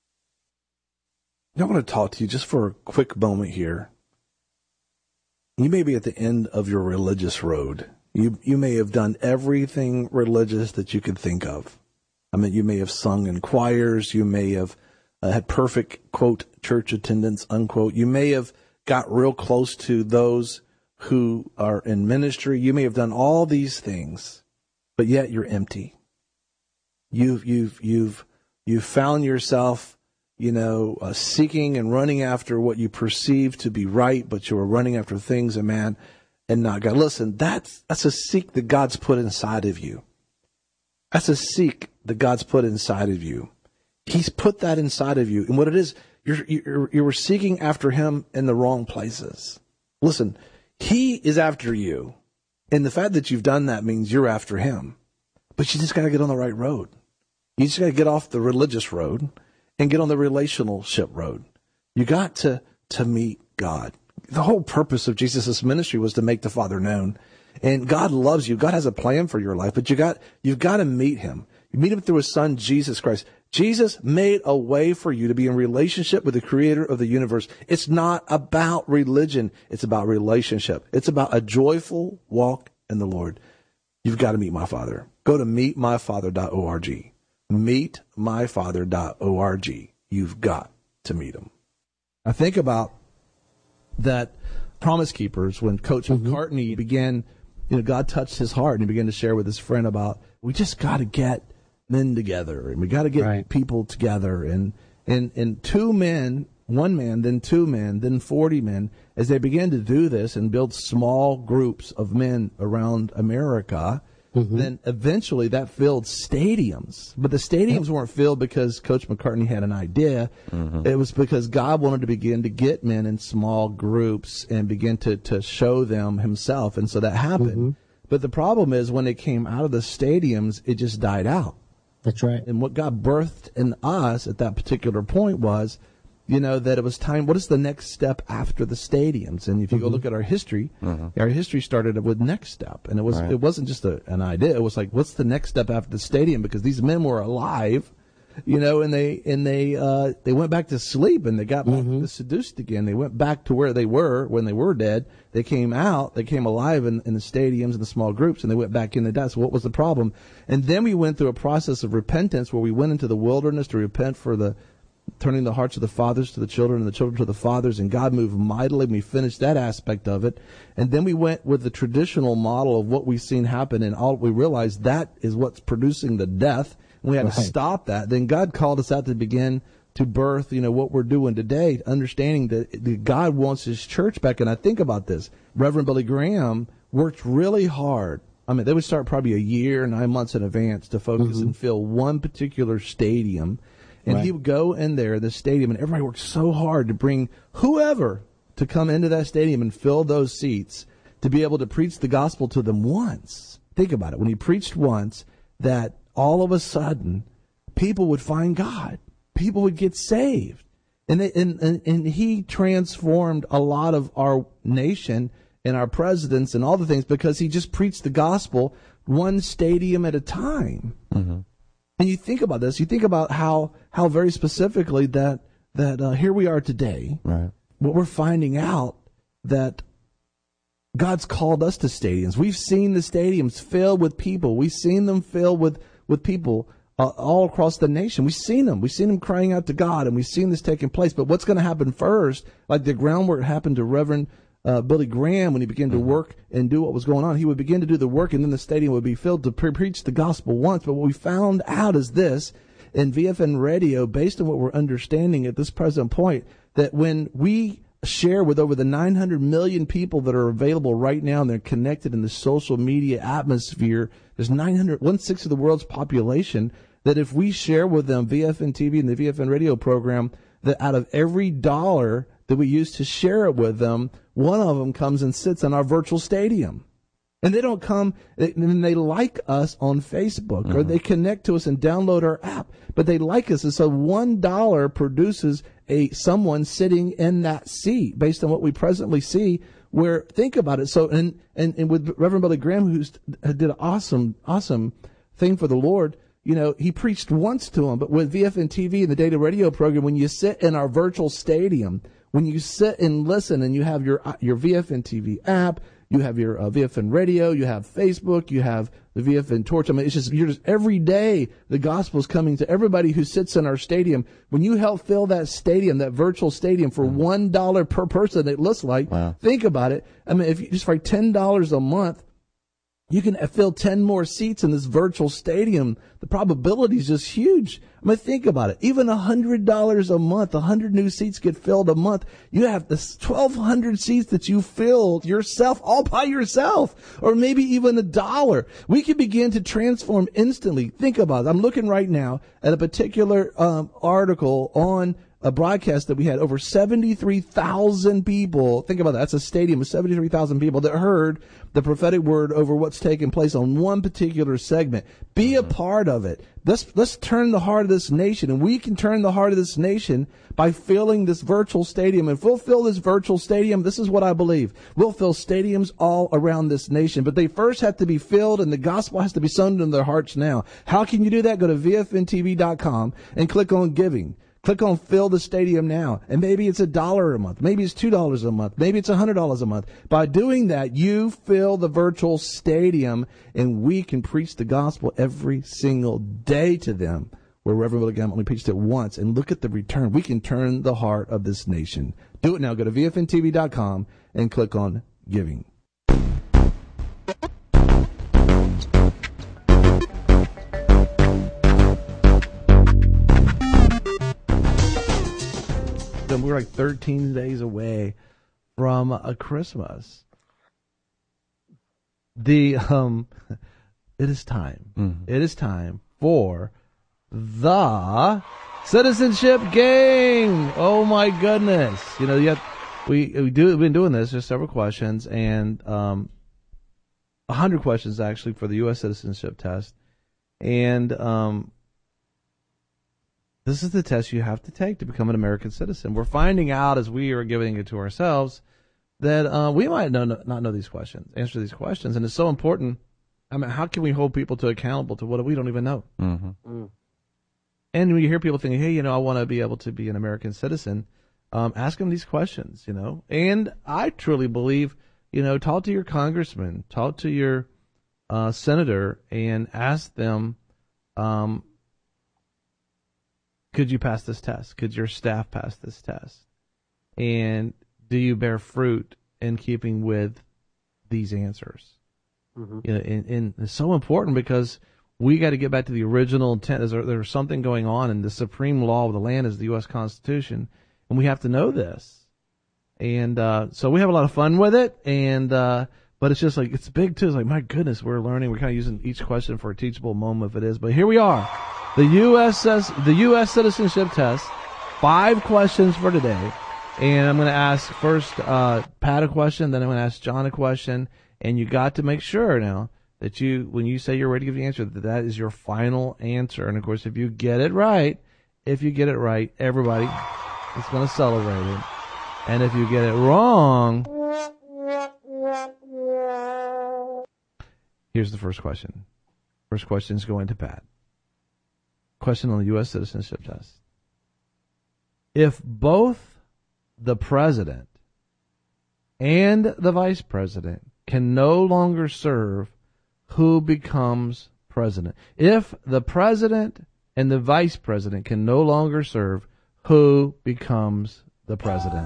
[SPEAKER 1] I want to talk to you just for a quick moment here. You may be at the end of your religious road. You you may have done everything religious that you could think of. I mean, you may have sung in choirs. You may have uh, had perfect, quote, church attendance, unquote. You may have got real close to those who are in ministry. You may have done all these things, but yet you're empty. You've you've you've you've found yourself, you know, uh, seeking and running after what you perceive to be right, but you are running after things of man and not God. Listen, that's that's a seek that God's put inside of you. That's a seek that God's put inside of you. He's put that inside of you, and what it is, you're you're, you're seeking after Him in the wrong places. Listen, He is after you. And the fact that you've done that means you're after him. But you just got to get on the right road. You just got to get off the religious road and get on the relationship road. You got to, to meet God. The whole purpose of Jesus' ministry was to make the Father known. And God loves you. God has a plan for your life, but you got, you've got to meet him. You meet him through his son, Jesus Christ. Jesus made a way for you to be in relationship with the creator of the universe. It's not about religion. It's about relationship. It's about a joyful walk in the Lord. You've got to meet my Father. Go to meet my father dot org. meet my father dot org. You've got to meet him. I think about that Promise Keepers when Coach mm-hmm. McCartney began, you know, God touched his heart and he began to share with his friend about, we just got to get men together and we got to get right. people together. And, and, and two men, one man, then two men, then forty men, as they began to do this and build small groups of men around America, mm-hmm. then eventually that filled stadiums. But the stadiums weren't filled because Coach McCartney had an idea. Mm-hmm. It was because God wanted to begin to get men in small groups and begin to, to show them himself. And so that happened. Mm-hmm. But the problem is when it came out of the stadiums, it just died out.
[SPEAKER 3] That's right.
[SPEAKER 1] And what God birthed in us at that particular point was, you know, that it was time. What is the next step after the stadiums? And if you mm-hmm. go look at our history, mm-hmm. our history started with Next Step, and it was right. it wasn't just a, an idea. It was like, what's the next step after the stadium? Because these men were alive, you know, and they and they uh, they went back to sleep and they got back mm-hmm. seduced again. They went back to where they were when they were dead. They came out, they came alive in, in the stadiums and the small groups, and they went back in the death. So what was the problem? And then we went through a process of repentance where we went into the wilderness to repent for the turning the hearts of the fathers to the children and the children to the fathers, and God moved mightily. We finished that aspect of it. And then we went with the traditional model of what we've seen happen, and all we realized that is what's producing the death, and we had right. to stop that. Then God called us out to begin to birth, you know, what we're doing today, understanding that, that God wants his church back. And I think about this. Reverend Billy Graham worked really hard. I mean, they would start probably a year, nine months in advance to focus mm-hmm. and fill one particular stadium. And right. he would go in there, the stadium, and everybody worked so hard to bring whoever to come into that stadium and fill those seats to be able to preach the gospel to them once. Think about it. When he preached once, that all of a sudden people would find God. People would get saved. And, they, and, and, and he transformed a lot of our nation and our presidents and all the things because he just preached the gospel one stadium at a time. Mm-hmm. And you think about this, you think about how, how very specifically that, that uh, here we are today. Right. What we're finding out that God's called us to stadiums. We've seen the stadiums filled with people. We've seen them filled with, with people uh, all across the nation. We've seen them. We've seen them crying out to God, and we've seen this taking place. But what's going to happen first, like the groundwork happened to Reverend Uh, Billy Graham, when he began to work and do what was going on, he would begin to do the work, and then the stadium would be filled to pre- preach the gospel once. But what we found out is this, in V F N radio, based on what we're understanding at this present point, that when we share with over the nine hundred million people that are available right now, and they're connected in the social media atmosphere, there's nine hundred, one-sixth of the world's population, that if we share with them V F N T V and the V F N radio program, that out of every dollar that we use to share it with them, one of them comes and sits in our virtual stadium. And they don't come, and they like us on Facebook, mm-hmm. or they connect to us and download our app, but they like us. And so one dollar produces a someone sitting in that seat based on what we presently see, where, think about it. So, and, and, and with Reverend Billy Graham, who did an awesome, awesome thing for the Lord, you know, he preached once to them, but with V F N T V and the data radio program, when you sit in our virtual stadium, when you sit and listen and you have your your V F N T V app, you have your uh, V F N radio, you have Facebook, you have the V F N Torch. I mean, it's just, you're just, every day the gospel is coming to everybody who sits in our stadium. When you help fill that stadium, that virtual stadium, for one dollar per person, it looks like, wow. Think about it. I mean, if you just for ten dollars a month, you can fill ten more seats in this virtual stadium. The probability is just huge. I mean, think about it. Even one hundred dollars a month, one hundred new seats get filled a month. You have this twelve hundred seats that you filled yourself, all by yourself, or maybe even a dollar. We can begin to transform instantly. Think about it. I'm looking right now at a particular um, article on
[SPEAKER 2] a broadcast that we had over seventy-three thousand people. Think about that. That's a stadium of seventy-three thousand people that heard the prophetic word over what's taking place on one particular segment. Be a part of it. Let's, let's turn the heart of this nation, and we can turn the heart of this nation by filling this virtual stadium. If we'll fill this virtual stadium, this is what I believe. We'll fill stadiums all around this nation, but they first have to be filled, and the gospel has to be sown in their hearts now. How can you do that? Go to V F N T V dot com and click on giving. Click on fill the stadium now. And maybe it's a dollar a month. Maybe it's two dollars a month. Maybe it's a hundred dollars a month. By doing that, you fill the virtual stadium, and we can preach the gospel every single day to them. Where Reverend Willie Graham only preached it once. And look at the return. We can turn the heart of this nation. Do it now. Go to V F N T V dot com and click on giving. We're like thirteen days away from a Christmas. The um, it is time. Mm-hmm. It is time for the citizenship game. Oh my goodness! You know, yet we we do we've been doing this. There's several questions, and um, a hundred questions actually for the U S citizenship test, and um. This is the test you have to take to become an American citizen. We're finding out as we are giving it to ourselves that uh, we might know, not know these questions, answer these questions, and it's so important. I mean, how can we hold people to accountable to what we don't even know? Mm-hmm. Mm. And when you hear people thinking, hey, you know, I want to be able to be an American citizen, um, ask them these questions, you know. And I truly believe, you know, talk to your congressman, talk to your uh, senator, and ask them, um, could you pass this test? Could your staff pass this test? And do you bear fruit in keeping with these answers? Mm-hmm. You know, and, and it's so important because we got to get back to the original intent. There's, there's something going on, and the supreme law of the land is the U S Constitution, and we have to know this. And uh, so we have a lot of fun with it, and uh, but it's just like, it's big too. It's like, my goodness, we're learning. We're kind of using each question for a teachable moment if it is. But here we are. The U S the U S citizenship test, five questions for today, and I'm going to ask first uh, Pat a question, then I'm going to ask John a question, and you got to make sure now that you, when you say you're ready to give the answer, that that is your final answer. And of course, if you get it right, if you get it right, everybody is going to celebrate it. And if you get it wrong, here's the first question. First question is going to Pat. Question on the U S citizenship test. If both the president and the vice president can no longer serve, who becomes president? If the president and the vice president can no longer serve, who becomes the president?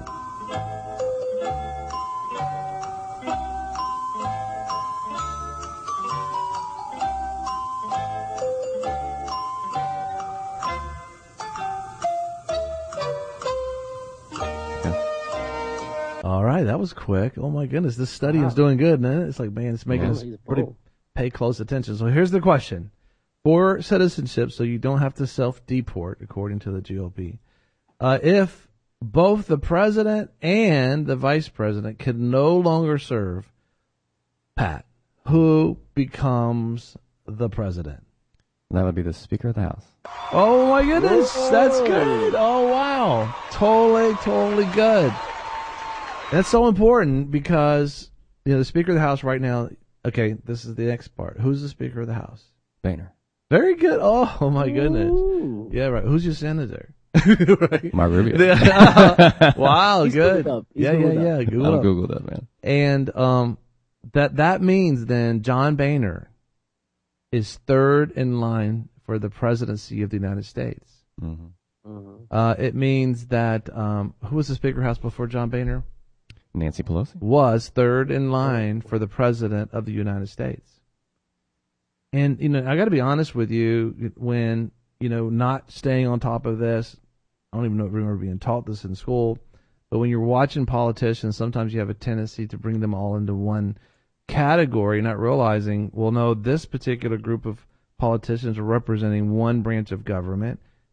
[SPEAKER 2] All right, that was quick. Oh my goodness, this study wow. is doing good, man. It's like, man, it's making yeah, us pretty pay close attention. So here's the question. For citizenship, so you don't have to self-deport, according to the G O P, uh, if both the president and the vice president can no longer serve, Pat, who becomes the president?
[SPEAKER 6] That would be the Speaker of the House.
[SPEAKER 2] Oh my goodness, Whoa. That's good. Oh wow, totally, totally good. That's so important because, you know, the Speaker of the House right now, okay, this is the next part. Who's the Speaker of the House?
[SPEAKER 6] Boehner.
[SPEAKER 2] Very good. Oh, oh my goodness.
[SPEAKER 3] Ooh.
[SPEAKER 2] Yeah, right. Who's your senator? Right.
[SPEAKER 6] Mark Rubio.
[SPEAKER 2] Wow,
[SPEAKER 3] He's
[SPEAKER 2] good.
[SPEAKER 3] Yeah,
[SPEAKER 2] yeah, yeah, yeah. Google
[SPEAKER 6] I'm
[SPEAKER 2] up.
[SPEAKER 6] Googled up, man.
[SPEAKER 2] And um, that that means then John Boehner is third in line for the presidency of the United States. Mm-hmm. Mm-hmm. Uh, it means that, um, who was the Speaker of the House before John Boehner?
[SPEAKER 6] Nancy Pelosi
[SPEAKER 2] was third in line for the president of the United States. And, you know, I got to be honest with you, when, you know, not staying on top of this, I don't even know, remember being taught this in school, but when you're watching politicians, sometimes you have a tendency to bring them all into one category, not realizing, well, no, this particular group of politicians are representing one branch of government,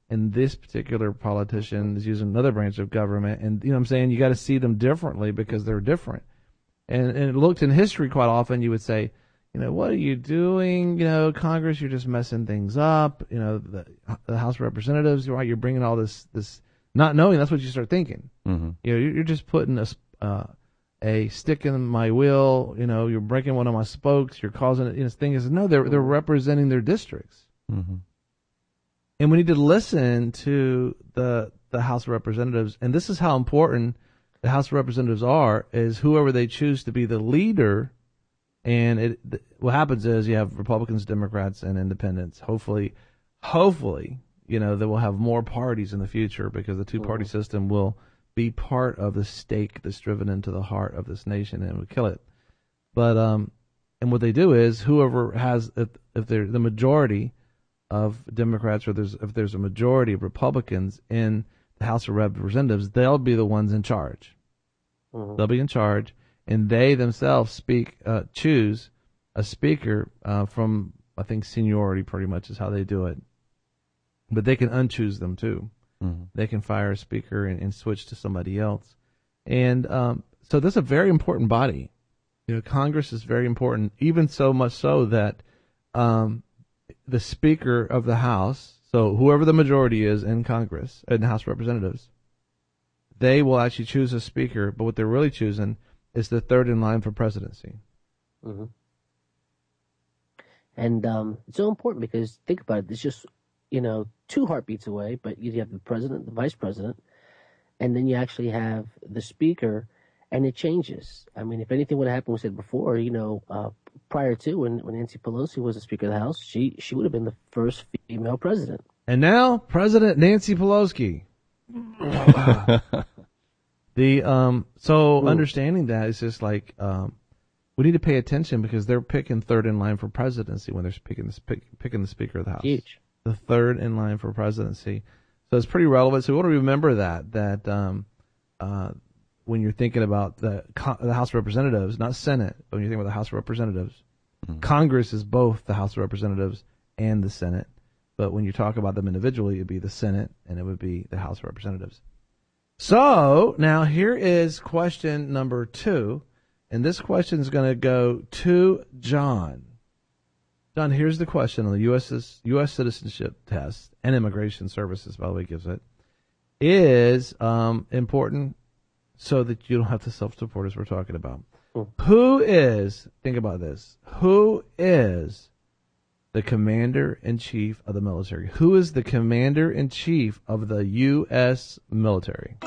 [SPEAKER 2] and this particular politician is using another branch of government. And, you know what I'm saying? You got to see them differently because they're different. And, and it looked in history quite often, you would say, you know, what are you doing? You know, Congress, you're just messing things up. You know, the, the House of Representatives, you're right, you're bringing all this, this, not knowing, that's what you start thinking.
[SPEAKER 6] Mm-hmm.
[SPEAKER 2] You know, you're, you're just putting a, uh, a stick in my wheel, you know, you're breaking one of my spokes, you're causing it, you know, the thing is, no, they're, they're representing their districts.
[SPEAKER 6] Mm-hmm.
[SPEAKER 2] And we need to listen to the, the House of Representatives, and this is how important the House of Representatives are, is whoever they choose to be the leader. And it, what happens is you have Republicans, Democrats, and independents. Hopefully, hopefully, you know, that we'll have more parties in the future because the two-party mm-hmm. system will be part of the stake that's driven into the heart of this nation and would kill it. But um, and what they do is whoever has, if, if they're the majority of Democrats or there's if there's a majority of Republicans in the House of Representatives, they'll be the ones in charge. Mm-hmm. They'll be in charge, and they themselves speak, uh, choose a speaker uh, from, I think, seniority pretty much is how they do it. But they can unchoose them too. Mm-hmm. They can fire a speaker and, and switch to somebody else. And um, so this is a very important body. You know, Congress is very important, even so much so that um, the Speaker of the House, so whoever the majority is in Congress, in the House of Representatives, they will actually choose a speaker, but what they're really choosing is the third in line for presidency.
[SPEAKER 3] Mm-hmm. And um, it's so important because think about it. It's just, you know, two heartbeats away, but you have the president, the vice president, and then you actually have the speaker, and it changes. I mean, if anything would have happened, we said before, you know, uh, prior to when, when Nancy Pelosi was the Speaker of the House, she, she would have been the first female president.
[SPEAKER 2] And now, President Nancy Pelosi. the um so Ooh. Understanding that is just like um we need to pay attention because they're picking third in line for presidency when they're picking the pick, picking the Speaker of the House.
[SPEAKER 3] Huge.
[SPEAKER 2] The third in line for presidency, so it's pretty relevant. So we want to remember that that um uh when you're thinking about the the House of Representatives, not Senate, but when you're thinking about the House of Representatives, mm-hmm. Congress is both the House of Representatives and the Senate. But when you talk about them individually, it would be the Senate and it would be the House of Representatives. So now here is question number two. And this question is going to go to John. John, here's the question on the U S U S citizenship test and immigration services, by the way, gives it. Is um, important so that you don't have to self-support as we're talking about. Mm. Who is, think about this, who is the commander-in-chief of the military? Who is the commander-in-chief of the U S military?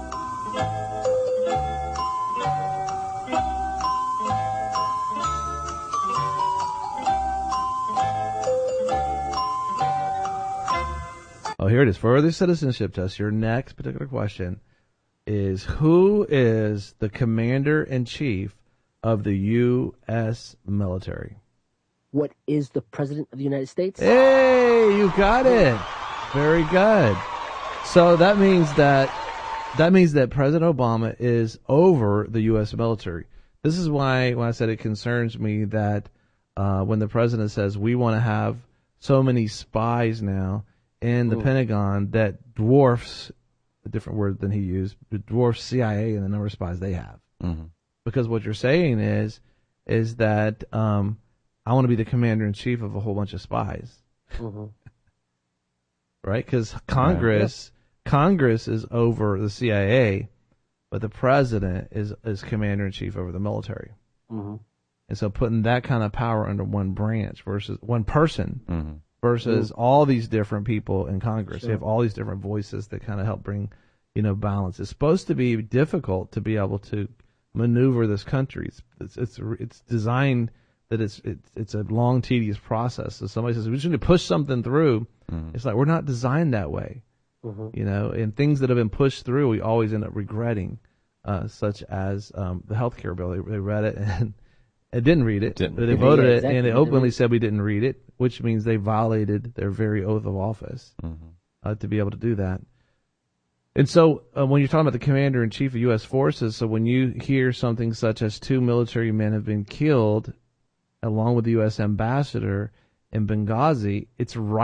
[SPEAKER 2] Oh, here it is. For the citizenship test, your next particular question is, who is the commander-in-chief of the U S military?
[SPEAKER 3] What is the President of the United States?
[SPEAKER 2] Hey, you got it. Very good. So that means that that means that President Obama is over the U S military. This is why when I said it concerns me that uh, when the president says we want to have so many spies now in the Ooh. Pentagon that dwarfs, a different word than he used, dwarfs C I A and the number of spies they have. Mm-hmm. Because what you're saying is is that um, I want to be the commander-in-chief of a whole bunch of spies. Mm-hmm. Right? Because Congress yeah. Congress is over the C I A, but the president is, is commander-in-chief over the military. Mm-hmm. And so putting that kind of power under one branch versus one person mm-hmm. versus mm-hmm. all these different people in Congress. Sure. You have all these different voices that kind of help bring, you know, balance. It's supposed to be difficult to be able to maneuver this country. It's it's it's, it's designed that it's it's it's a long, tedious process. So somebody says we just need to push something through. Mm-hmm. It's like we're not designed that way, mm-hmm. you know. And things that have been pushed through, we always end up regretting, uh, such as um, the healthcare bill. They, they read it and it didn't read it. Didn't. They voted yeah, exactly. it and they openly said we didn't read it, which means they violated their very oath of office mm-hmm. uh, to be able to do that. And so uh, when you're talking about the commander-in-chief of U S forces, so when you hear something such as two military men have been killed along with the U S ambassador in Benghazi, it's right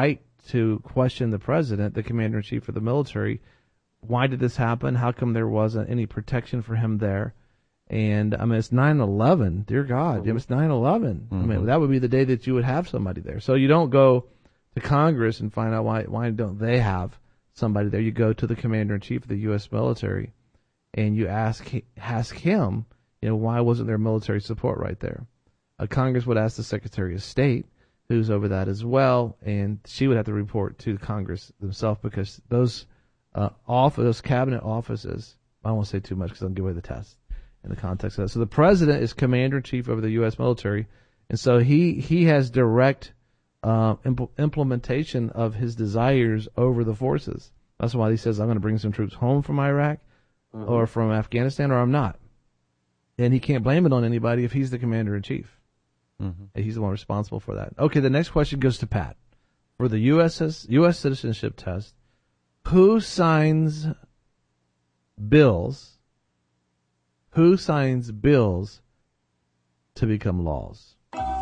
[SPEAKER 2] to question the president, the commander-in-chief of the military. Why did this happen? How come there wasn't any protection for him there? And, I mean, it's nine eleven. Dear God, mm-hmm. It's nine eleven. Mm-hmm. I mean, that would be the day that you would have somebody there. So you don't go to Congress and find out why why don't they have somebody there. You go to the commander-in-chief of the U S military, and you ask ask him, you know, why wasn't there military support right there? Uh, Congress would ask the Secretary of State, who's over that as well, and she would have to report to Congress themselves because those uh, off those cabinet offices. I won't say too much because I'll give away the test in the context of that. So the president is commander-in-chief over the U S military, and so he he has direct uh, impl- implementation of his desires over the forces. That's why he says, I'm going to bring some troops home from Iraq mm-hmm. or from Afghanistan, or I'm not. And he can't blame it on anybody if he's the commander-in-chief. Mm-hmm. He's the one responsible for that. Okay, the next question goes to Pat. For the U S U S citizenship test, who signs bills Who signs bills to become laws?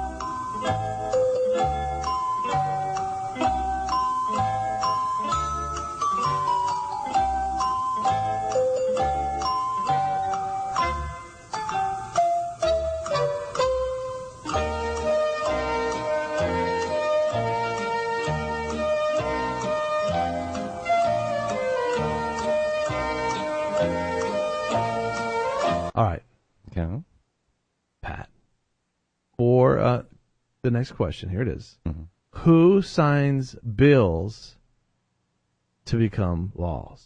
[SPEAKER 2] All right.
[SPEAKER 6] Okay.
[SPEAKER 2] Pat. For uh, the next question, here it is.
[SPEAKER 6] Mm-hmm.
[SPEAKER 2] Who signs bills to become laws?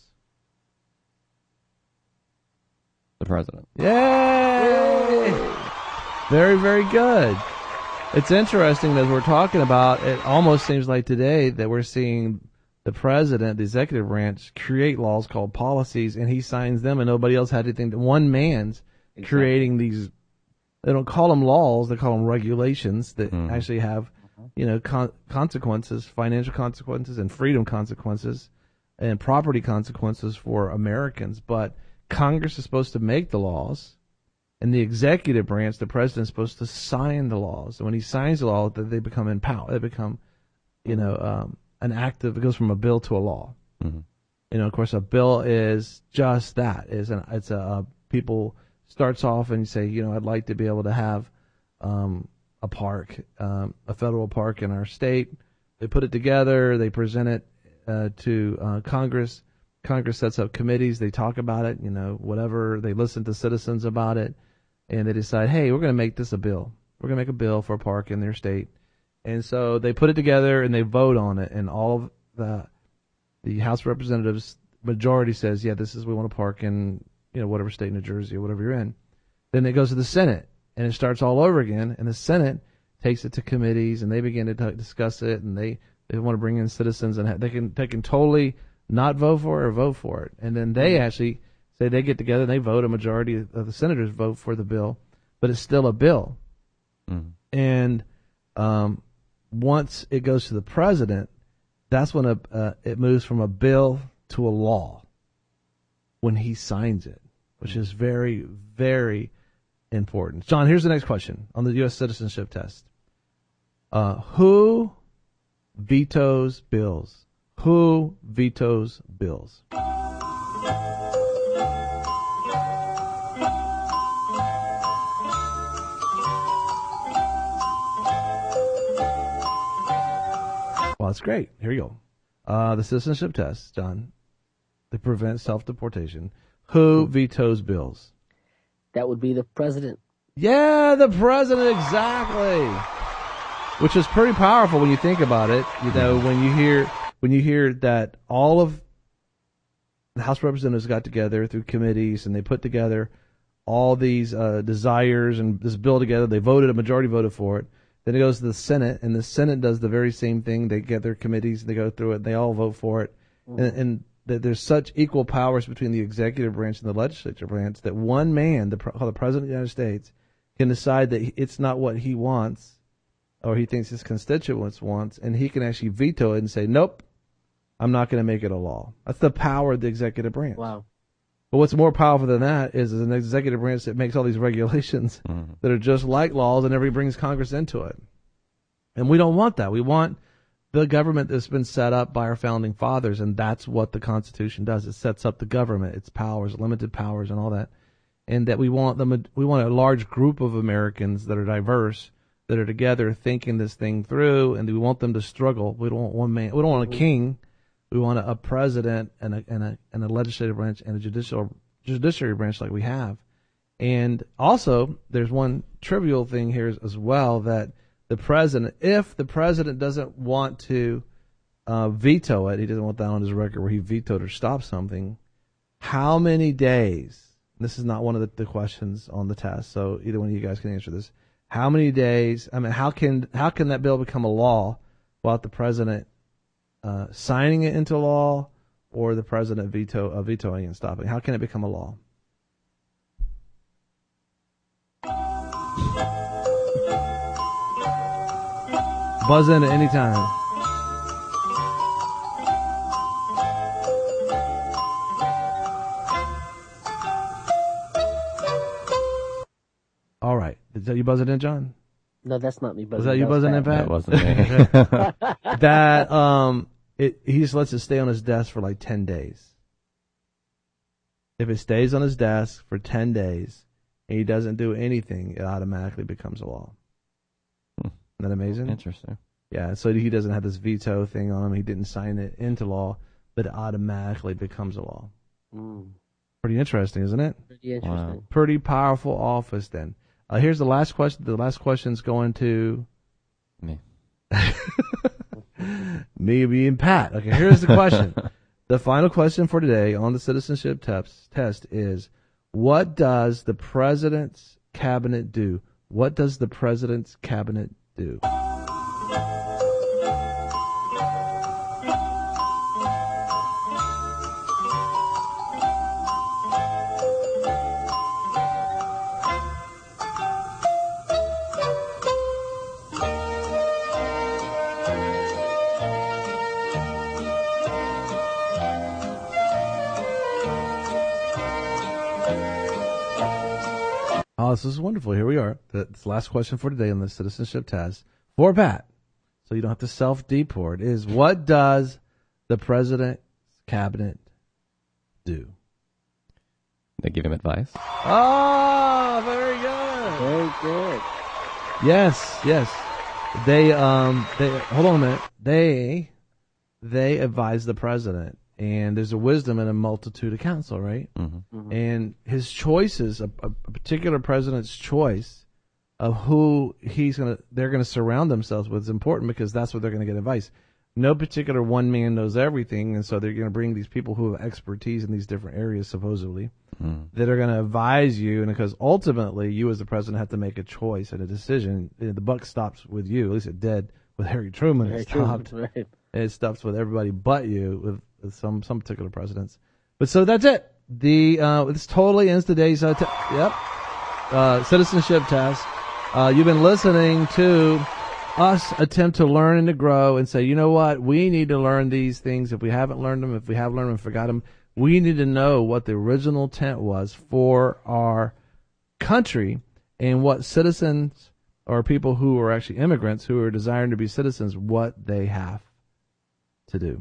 [SPEAKER 6] The president.
[SPEAKER 2] Yay! Very, very good. It's interesting that we're talking about, it almost seems like today that we're seeing the president, the executive branch, create laws called policies, and he signs them, and nobody else had anything. One man's exactly. creating these. They don't call them laws; they call them regulations that mm. actually have, you know, con- consequences, financial consequences, and freedom consequences, and property consequences for Americans. But Congress is supposed to make the laws, and the executive branch, the president, is supposed to sign the laws. And when he signs the law, they become in power. They become, you know. Um, An act of, it goes from a bill to a law. Mm-hmm. You know, of course, a bill is just that. Is an it's a, a people starts off and you say, you know, I'd like to be able to have um, a park, um, a federal park in our state. They put it together. They present it uh, to uh, Congress. Congress sets up committees. They talk about it. You know, whatever. They listen to citizens about it, and they decide, hey, we're going to make this a bill. We're going to make a bill for a park in their state. And so they put it together and they vote on it, and all of the the House of Representatives majority says, yeah, this is we want to park in, you know, whatever state, New Jersey or whatever you're in. Then it goes to the Senate, and it starts all over again, and the Senate takes it to committees, and they begin to t- discuss it, and they, they want to bring in citizens, and ha- they can they can totally not vote for it or vote for it. And then they actually say they get together and they vote, a majority of the senators vote for the bill, but it's still a bill. Mm. And um once it goes to the president, that's when a, uh, it moves from a bill to a law when he signs it, which is very, very important. John, here's the next question on the U S citizenship test. Uh, who vetoes bills? Who vetoes bills? Well, that's great. Here you go. Uh, the citizenship test, John, to prevent self-deportation. Who vetoes bills?
[SPEAKER 3] That would be the president.
[SPEAKER 2] Yeah, the president, exactly. Which is pretty powerful when you think about it. You know, when you hear when you hear that all of the House of Representatives got together through committees and they put together all these uh, desires and this bill together. They voted, a majority voted for it. Then it goes to the Senate, and the Senate does the very same thing. They get their committees, they go through it, they all vote for it. Mm-hmm. And, and that there's such equal powers between the executive branch and the legislature branch that one man, the, the President of the United States, can decide that it's not what he wants or he thinks his constituents wants, and he can actually veto it and say, nope, I'm not going to make it a law. That's the power of the executive branch.
[SPEAKER 3] Wow.
[SPEAKER 2] But what's more powerful than that is, is an executive branch that makes all these regulations mm-hmm. that are just like laws, and everybody brings Congress into it. And we don't want that. We want the government that's been set up by our founding fathers, and that's what the Constitution does. It sets up the government, its powers, limited powers, and all that. And that we want them, we want a large group of Americans that are diverse, that are together thinking this thing through, and we want them to struggle. We don't want one man. We don't want a king. We want a, a president and a, and a and a legislative branch and a judicial judiciary branch like we have. And also, there's one trivial thing here as, as well, that the president, if the president doesn't want to uh, veto it, he doesn't want that on his record where he vetoed or stopped something, how many days? This is not one of the, the questions on the test, so either one of you guys can answer this. How many days? I mean, how can how can that bill become a law without the president uh, signing it into law or the president veto uh, vetoing and stopping? How can it become a law? Buzz in at any time. All right. Is that you buzzing in, John?
[SPEAKER 3] No, that's not me buzzing.
[SPEAKER 2] Was that you buzzing in, Pat?
[SPEAKER 6] That wasn't me.
[SPEAKER 2] That um, it he just lets it stay on his desk for like ten days. If it stays on his desk for ten days and he doesn't do anything, it automatically becomes a law. Hmm. Isn't that amazing?
[SPEAKER 6] Interesting.
[SPEAKER 2] Yeah, so he doesn't have this veto thing on him. He didn't sign it into law, but it automatically becomes a law.
[SPEAKER 3] Mm.
[SPEAKER 2] Pretty interesting, isn't it?
[SPEAKER 3] Pretty interesting.
[SPEAKER 6] Wow.
[SPEAKER 2] Pretty powerful office then. Uh, here's the last question. The last question's going to
[SPEAKER 6] Me.
[SPEAKER 2] me being Pat. Okay, here's the question. The final question for today on the citizenship test, test is, what does the president's cabinet do? What does the president's cabinet do? Oh, this is wonderful. Here we are. That's the last question for today on the citizenship test for Pat. So you don't have to self-deport. Is what does the president's cabinet do?
[SPEAKER 6] They give him advice.
[SPEAKER 2] Oh, very good.
[SPEAKER 3] Very good.
[SPEAKER 2] Yes, yes. They um they hold on a minute. They they advise the president, and there's a wisdom in a multitude of counsel, right?
[SPEAKER 6] Mm-hmm.
[SPEAKER 3] Mm-hmm.
[SPEAKER 2] And his choices, a, a particular president's choice of who he's gonna they're gonna surround themselves with is important, because that's what they're gonna get advice. No particular one man knows everything, and so they're gonna bring these people who have expertise in these different areas, supposedly,
[SPEAKER 6] Mm.
[SPEAKER 2] that are gonna advise you, and because ultimately you as the president have to make a choice and a decision. The buck stops with you. At least it did with Harry Truman.
[SPEAKER 3] Very
[SPEAKER 2] It
[SPEAKER 3] true.
[SPEAKER 2] stopped.
[SPEAKER 3] Right.
[SPEAKER 2] It stops with everybody but you, with, with some some particular presidents. But so that's it. The uh, this totally ends today's uh, t- yep uh, citizenship test. Uh, you've been listening to us attempt to learn and to grow, and say, you know what, we need to learn these things. If we haven't learned them, if we have learned them and forgot them, we need to know what the original intent was for our country, and what citizens or people who are actually immigrants who are desiring to be citizens, what they have to do.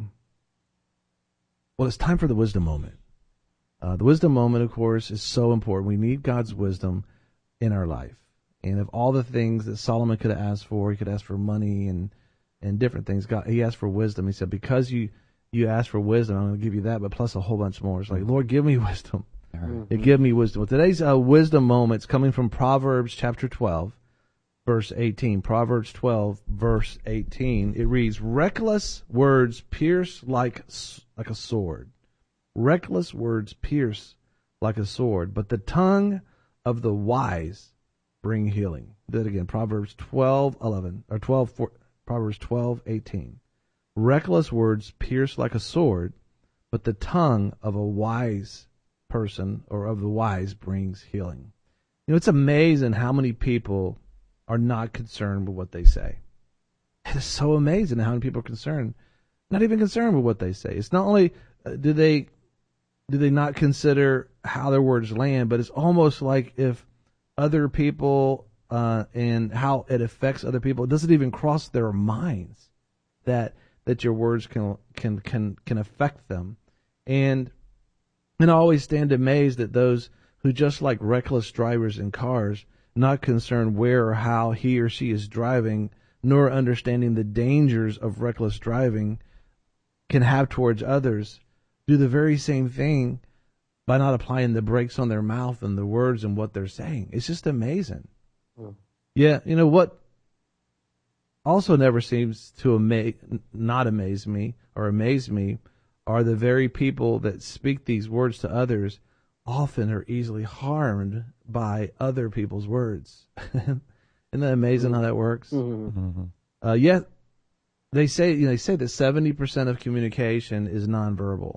[SPEAKER 2] Well, it's time for the wisdom moment. Uh, the wisdom moment, of course, is so important. We need God's wisdom in our life. And of all the things that Solomon could have asked for, he could ask for money and, and different things. God, he asked for wisdom. He said, because you, you asked for wisdom, I'm going to give you that, but plus a whole bunch more. It's like, Lord, give me wisdom.
[SPEAKER 6] All right.
[SPEAKER 2] Yeah, give me wisdom. Well, today's uh, wisdom moment is coming from Proverbs chapter twelve, verse eighteen. Proverbs twelve, verse eighteen. It reads, reckless words pierce like, like a sword. Reckless words pierce like a sword, but the tongue of the wise bring healing. Do that again. Proverbs twelve, eleven, or twelve, four, Proverbs twelve, eighteen. Reckless words pierce like a sword, but the tongue of a wise person, or of the wise, brings healing. You know, it's amazing how many people are not concerned with what they say. It is so amazing how many people are concerned, not even concerned with what they say. It's not only uh, do they do they not consider how their words land, but it's almost like if other people uh, and how it affects other people, it doesn't even cross their minds that that your words can can can can affect them. And and I always stand amazed at those who, just like reckless drivers in cars, not concerned where or how he or she is driving, nor understanding the dangers of reckless driving can have towards others, do the very same thing by not applying the brakes on their mouth and the words and what they're saying. It's just amazing. Mm. Yeah, you know what also never seems to ama- not amaze me or amaze me are the very people that speak these words to others often are easily harmed by other people's words. Isn't that amazing mm-hmm. how that works? Mm-hmm. Uh, yet they say you know, they say that seventy percent of communication is nonverbal,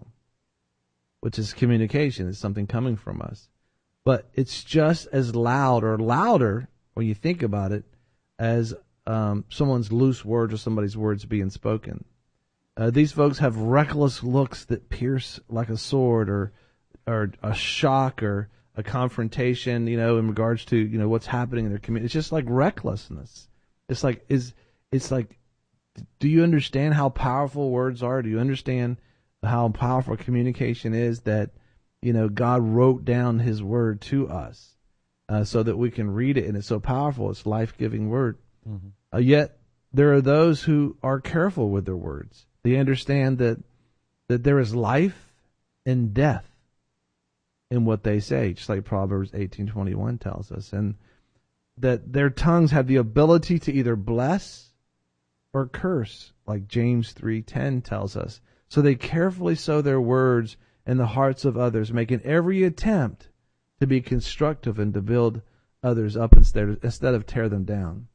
[SPEAKER 2] which is communication. It's something coming from us. But it's just as loud or louder when you think about it as um, someone's loose words or somebody's words being spoken. Uh, these folks have reckless looks that pierce like a sword, or or a shock or a confrontation, you know, in regards to, you know, what's happening in their community. It's just like recklessness. It's like, is it's like, do you understand how powerful words are? Do you understand how powerful communication is, that, you know, God wrote down his word to us uh, so that we can read it, and it's so powerful. It's life-giving word. Mm-hmm. Uh, yet there are those who are careful with their words. They understand that that there is life and death in what they say, just like Proverbs eighteen twenty-one tells us, and that their tongues have the ability to either bless or curse, like James three ten tells us. So they carefully sow their words in the hearts of others, making every attempt to be constructive and to build others up instead, instead of tear them down.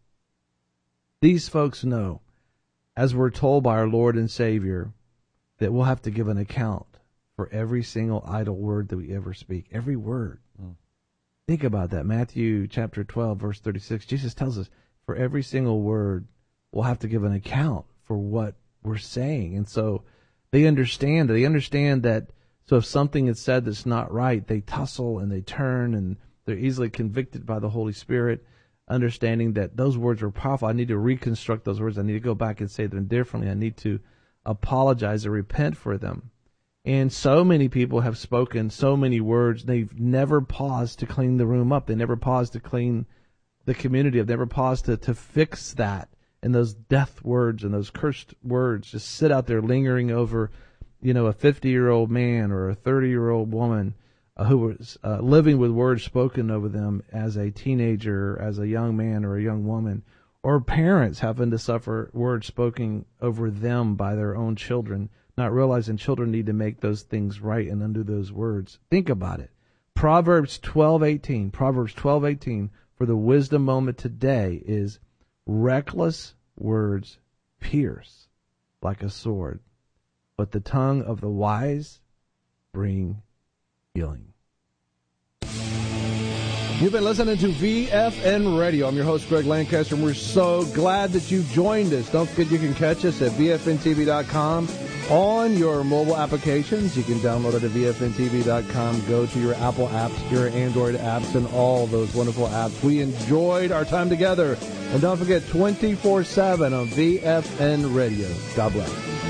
[SPEAKER 2] These folks know, as we're told by our Lord and Savior, that we'll have to give an account for every single idle word that we ever speak. Every word. Mm. Think about that. Matthew chapter twelve, verse thirty-six, Jesus tells us, for every single word, we'll have to give an account for what we're saying. And so they understand. They understand that, so if something is said that's not right, they tussle and they turn, and they're easily convicted by the Holy Spirit, understanding that those words are powerful. I need to reconstruct those words. I need to go back and say them differently. I need to apologize or repent for them. And so many people have spoken so many words, they've never paused to clean the room up. They never paused to clean the community. They've never paused to, to fix that. And those death words and those cursed words just sit out there lingering over, you know, a fifty-year-old man or a thirty-year-old woman uh, who was uh, living with words spoken over them as a teenager, as a young man or a young woman, or parents having to suffer words spoken over them by their own children, not realizing children need to make those things right and undo those words. Think about it. Proverbs twelve eighteen, Proverbs twelve eighteen for the wisdom moment today is, reckless words pierce like a sword, but the tongue of the wise bring healing.
[SPEAKER 7] You've been listening to V F N Radio. I'm your host, Greg Lancaster, and we're so glad that you joined us. Don't forget you can catch us at V F N T V dot com on your mobile applications. You can download it at V F N T V dot com. Go to your Apple apps, your Android apps, and all those wonderful apps. We enjoyed our time together. And don't forget, twenty-four seven on V F N Radio. God bless.